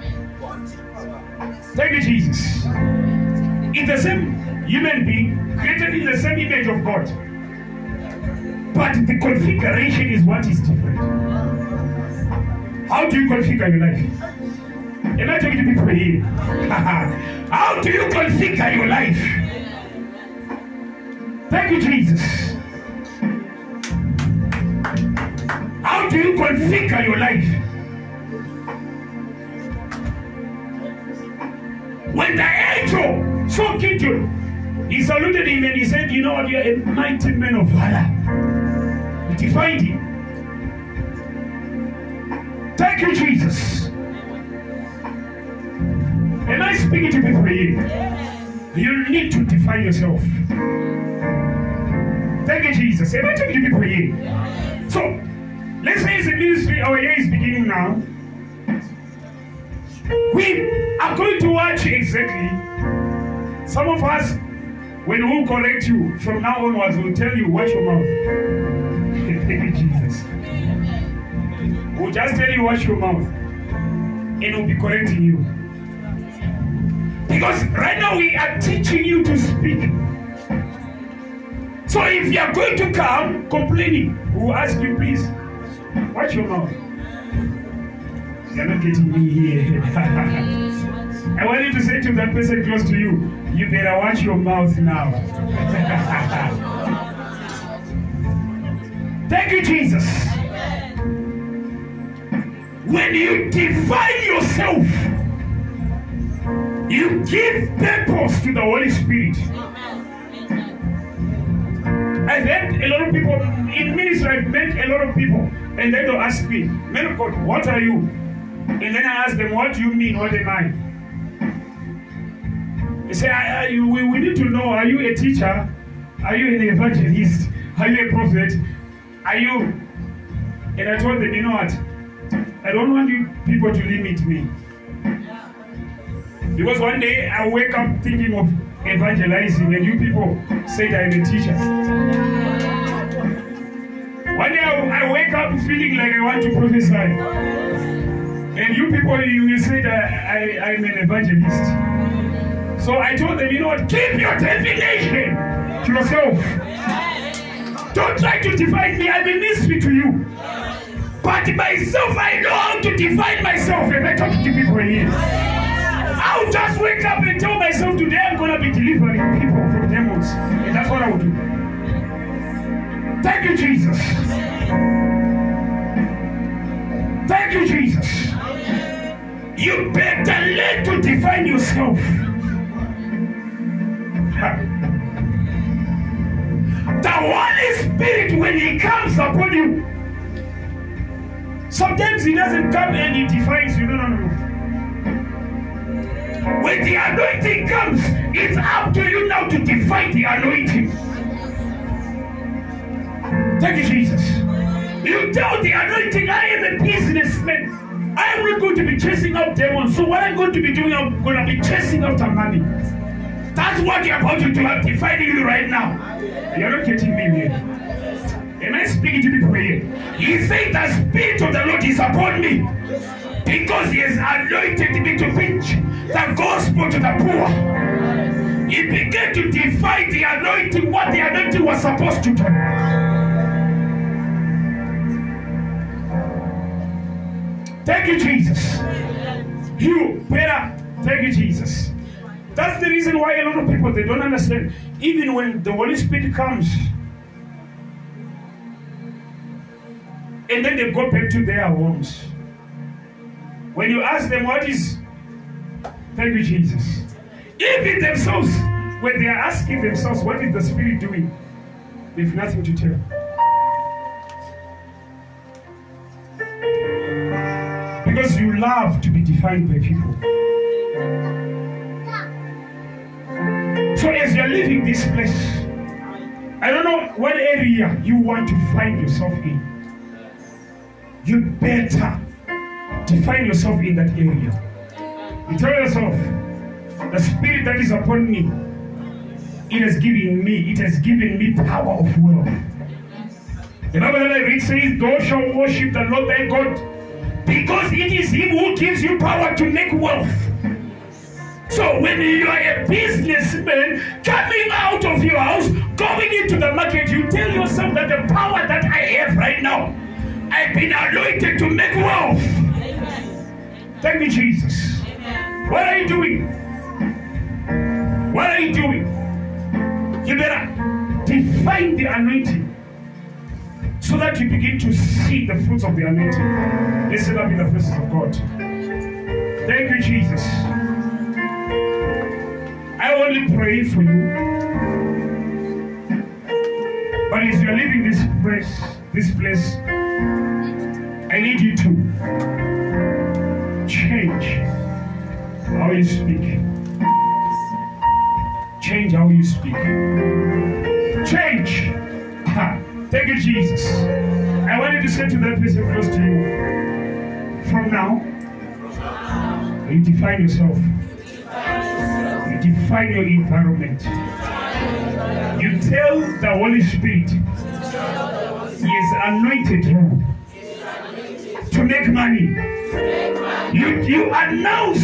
Thank you, Jesus. It's the same human being, created in the same image of God. But the configuration is what is different. How do you configure your life? Am I talking to people here? How do you configure your life? Thank you, Jesus. How do you configure your life? When the angel saw Gideon, he saluted him and he said, you know what, you're a mighty man of valor. He defined him. Thank you, Jesus. Am I speaking to people here? You need to define yourself. Thank you, Jesus. Am I talking to people here? So, let's say it's a ministry, our year is beginning now. We are going to watch exactly. Some of us, when we'll correct you, from now onwards, we'll tell you, watch your mouth. Thank you, Jesus. We'll just tell you, watch your mouth. And we'll be correcting you. Because right now we are teaching you to speak. So if you are going to come complaining, we'll ask you, please, watch your mouth. You're not getting me here. I want you to say to that person close to you, you better watch your mouth now. Thank you, Jesus. When you define yourself, you give purpose to the Holy Spirit. I've met a lot of people in ministry. I've met a lot of people, and then they'll ask me, "Man of God, what are you?" And then I ask them, "What do you mean? What am I?" They say, I, I, we, "We need to know: are you a teacher? Are you an evangelist? Are you a prophet? Are you?" And I told them, "You know what? I don't want you people to limit me. Because one day I wake up thinking of evangelizing and you people said I'm a teacher. One day I, I wake up feeling like I want to prophesy. And you people, you, you said I, I, I'm an evangelist. So I told them, you know what, keep your definition to yourself. Don't try to define me, I'm a mystery to you. But myself, I know how to define myself. Am I talking to people here? I'll just wake up and tell myself today I'm going to be delivering people from demons. And that's what I will do. Thank you, Jesus. Thank you, Jesus. You better learn to define yourself. The Holy Spirit, when He comes upon you, sometimes He doesn't come and He defines you. No, no, no. When the anointing comes, it's up to you now to define the anointing. Thank you, Jesus. You tell the anointing, I am a businessman. I am not going to be chasing out demons. So what I'm going to be doing, I'm going to be chasing after money. That's what you're about to do. I'm defining you right now. You're not getting me here. Am I speaking to people here? He said, the Spirit of the Lord is upon me because He has anointed me to preach the gospel to the poor. He began to define the anointing, what the anointing was supposed to do. Thank you, Jesus. You better thank you, Jesus. That's the reason why a lot of people, they don't understand. Even when the Holy Spirit comes, and then they go back to their homes. When you ask them what is, thank you, Jesus. Even themselves, when they are asking themselves, what is the Spirit doing? They have nothing to tell. Because you love to be defined by people. So as you're leaving this place, I don't know what area you want to find yourself in. You better define yourself in that area. You tell yourself, the Spirit that is upon me, it has given me, it has given me power of wealth. The Bible that I read says, thou shalt worship the Lord thy God, because it is Him who gives you power to make wealth. So when you are a businessman coming out of your house, going into the market, you tell yourself that the power that I have right now, I've been anointed to make wealth. Amen. Thank you, Jesus. Amen. What are you doing? What are you doing? You better define the anointing so that you begin to see the fruits of the anointing. Listen up in the presence of God. Thank you, Jesus. I only pray for you. But as you're leaving this place, this place, I need you to change how you speak. Change how you speak. Change. Ha. Thank you, Jesus. I want you to say to that person close to you, from now, you define yourself. You define your environment. You tell the Holy Spirit He has anointed you to make money. You, you announce.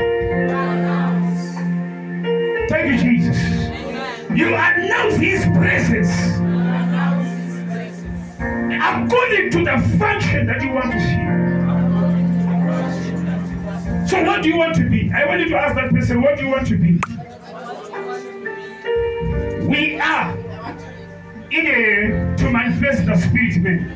Thank you, Jesus. You announce His presence according to the function that you want to see. So what do you want to be? I want you to ask that person, what do you want to be? We are in a, to manifest the Spirit, man.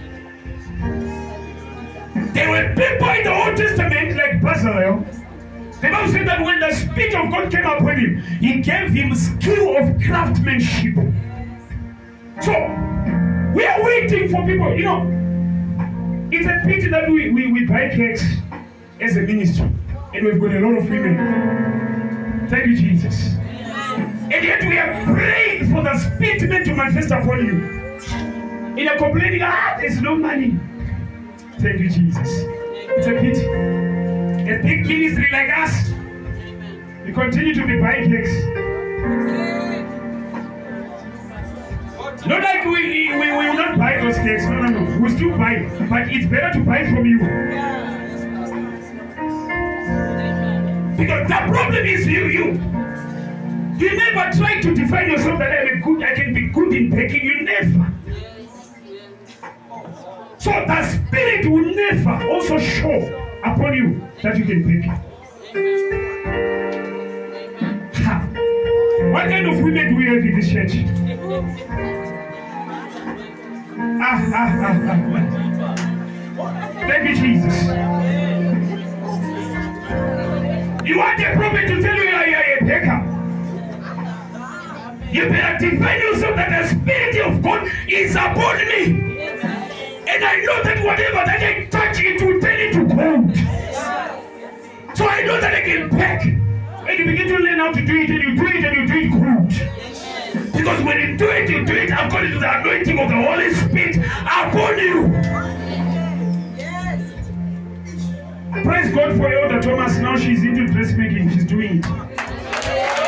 There were people in the Old Testament like Bezalel. The Bible said that when the Spirit of God came upon him, He gave him skill of craftsmanship. So, we are waiting for people. You know, it's a pity that we, we, we buy cakes as a ministry. And we've got a lot of women. Thank you, Jesus. And yet we are praying for the Spirit to manifest upon you. And you're complaining, ah, there's no money. Thank you, Jesus. It's a pity. A big ministry like us, we continue to be buying cakes. Not like we, we, we will not buy those cakes. No, no, no. We'll still buy. But it's better to buy from you. Because the problem is you, you. You never try to define yourself that I am good, I can be good in baking. You never. So the Spirit will never also show upon you that you can bake. Ha. What kind of women do we have in this church? Ah, ah, ah, ah. Thank you, Jesus. You want a prophet to tell you you are a baker? You better define yourself that the Spirit of God is upon me. And I know that whatever that I touch, it will turn into gold. So I know that I can bake. And you begin to learn how to do it, and you do it, and you do it good. Because when you do it, you do it according to the anointing of the Holy Spirit upon you. Praise God for Elder Thomas. Now she's into dressmaking. She's doing it.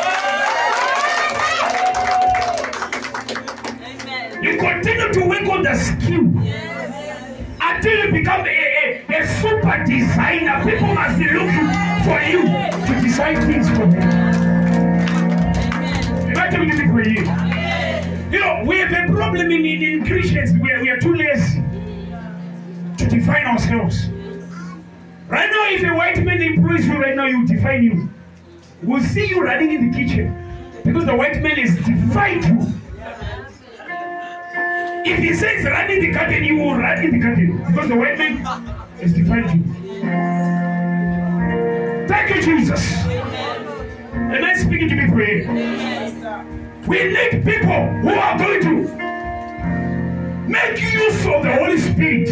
You continue to work on the a skill. Until you become a, a, a super designer, people must be looking for you to design things for them. Imagine if people here. You know, we have a problem in, in, in Christians. We are, we are too lazy to define ourselves. Right now, if a white man employs you right now, you define you. We'll see you running in the kitchen because the white man has defined you. If he says run in the garden, you will run in the garden because the white man has defined you. Thank you, Jesus. Am I speaking to people here? We need people who are going to make use of the Holy Spirit.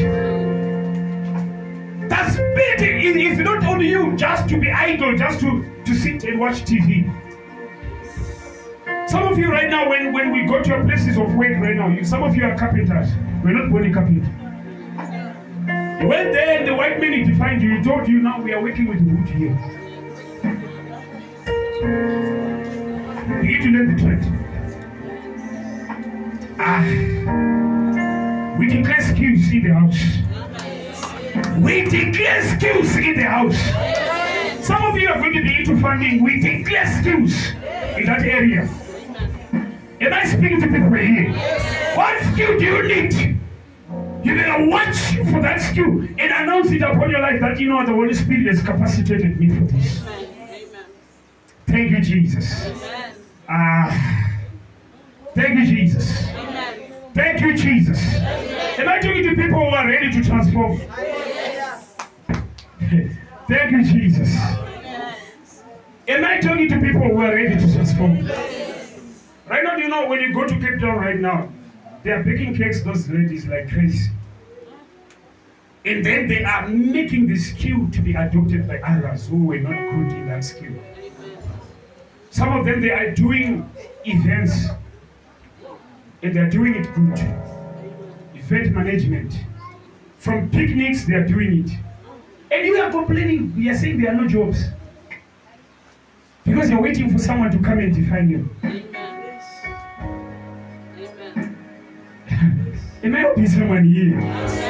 That spirit is, is not only you just to be idle, just to, to sit and watch T V. Some of you right now, when, when we go to your places of work right now, you, some of you are carpenters. We're not born carpenters. You went there and the white man defined you. He told you now we are working with wood here. Begin to learn the trade. Ah, we declare skills in the house. We declare skills in the house. Some of you are going to be into farming. We declare skills in that area. Am I speaking to people here? What skill do you need? You better watch for that skill and announce it upon your life that you know the Holy Spirit has capacitated me for this. Amen. Thank you, Jesus. Ah, thank you, Jesus. Amen. Thank you, Jesus. Amen. Am I talking to people who are ready to transform? Yes. Thank you, Jesus. Am I talking to people who are ready to transform? Right now, you know, when you go to Cape Town right now, they are baking cakes, those ladies, like crazy. And then they are making the skill to be adopted by others who were not good in that skill. Some of them, they are doing events, and they are doing it good. Event management. From picnics, they are doing it. And you are complaining, you are saying there are no jobs. Because you're waiting for someone to come and define you. Am I helping someone here?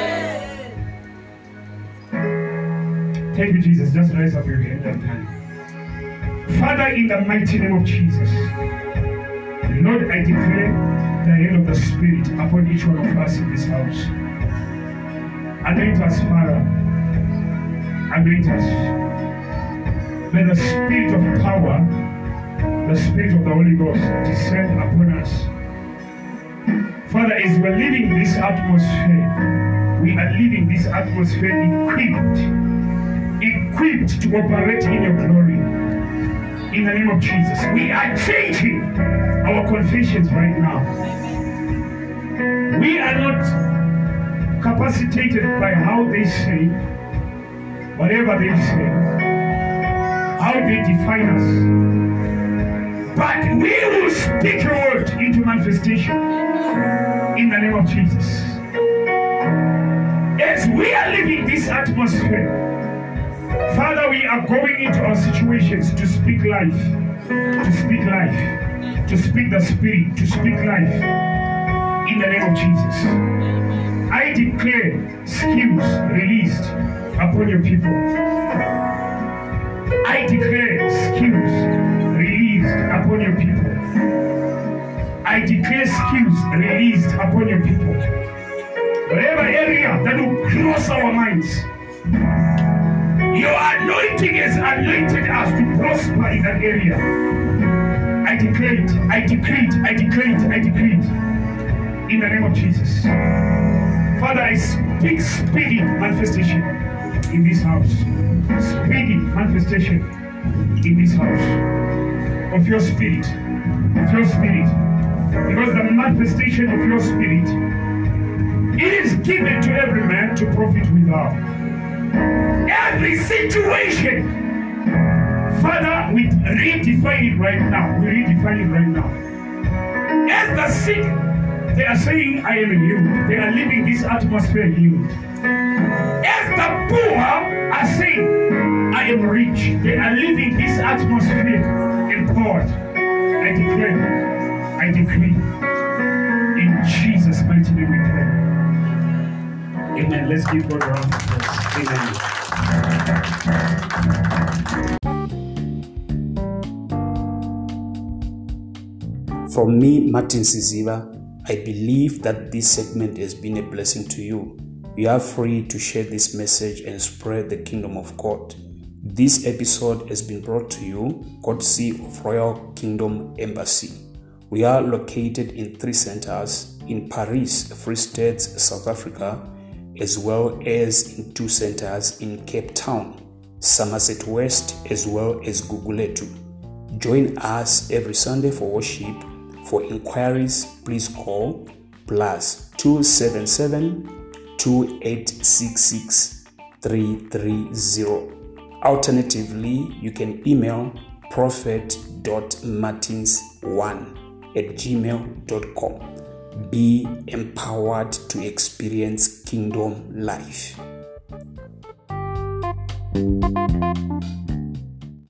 Thank you, Jesus. Just raise up your hand and hand. Father, in the mighty name of Jesus, Lord, I declare the hand of the Spirit upon each one of us in this house. Anoint us, Father. Anoint us. May the Spirit of power, the Spirit of the Holy Ghost, descend upon us. Father, as we are living this atmosphere, we are living this atmosphere equipped, equipped to operate in your glory. In the name of Jesus, we are changing our confessions right now. We are not capacitated by how they say, whatever they say, how they define us. But we will speak your word into manifestation. In the name of Jesus. As we are living this atmosphere, Father, we are going into our situations to speak life, to speak life, to speak the Spirit, to speak life. In the name of Jesus. I declare skills released upon your people. I declare skills released upon your people. I declare skills released upon your people. Whatever area that will cross our minds, your anointing has anointed us to prosper in that area. I declare it, I decree it, I declare it, I decree it. In the name of Jesus. Father, I speak speedy manifestation in this house. Speedy manifestation in this house. Of your spirit. Of your spirit. Because the manifestation of your spirit, it is given to every man to profit without. Every situation, Father, we redefine it right now. We redefine it right now. As the sick, they are saying, I am healed. They are living this atmosphere healed. As the poor are saying, I am rich. They are living this atmosphere empowered. I declare, I decree, in Jesus' mighty name we pray. Amen. Let's give God a round of applause. Amen. From me, Martin Siziba, I believe that this segment has been a blessing to you. You are free to share this message and spread the kingdom of God. This episode has been brought to you courtesy of Royal Kingdom Embassy. We are located in three centers in Paris, Free State, South Africa, as well as in two centers in Cape Town, Somerset West, as well as Guguletu. Join us every Sunday for worship. For inquiries, please call plus two seven seven, two eight six six, three three zero. Alternatively, you can email prophet dot martins one at gmail dot com. Be empowered to experience kingdom life.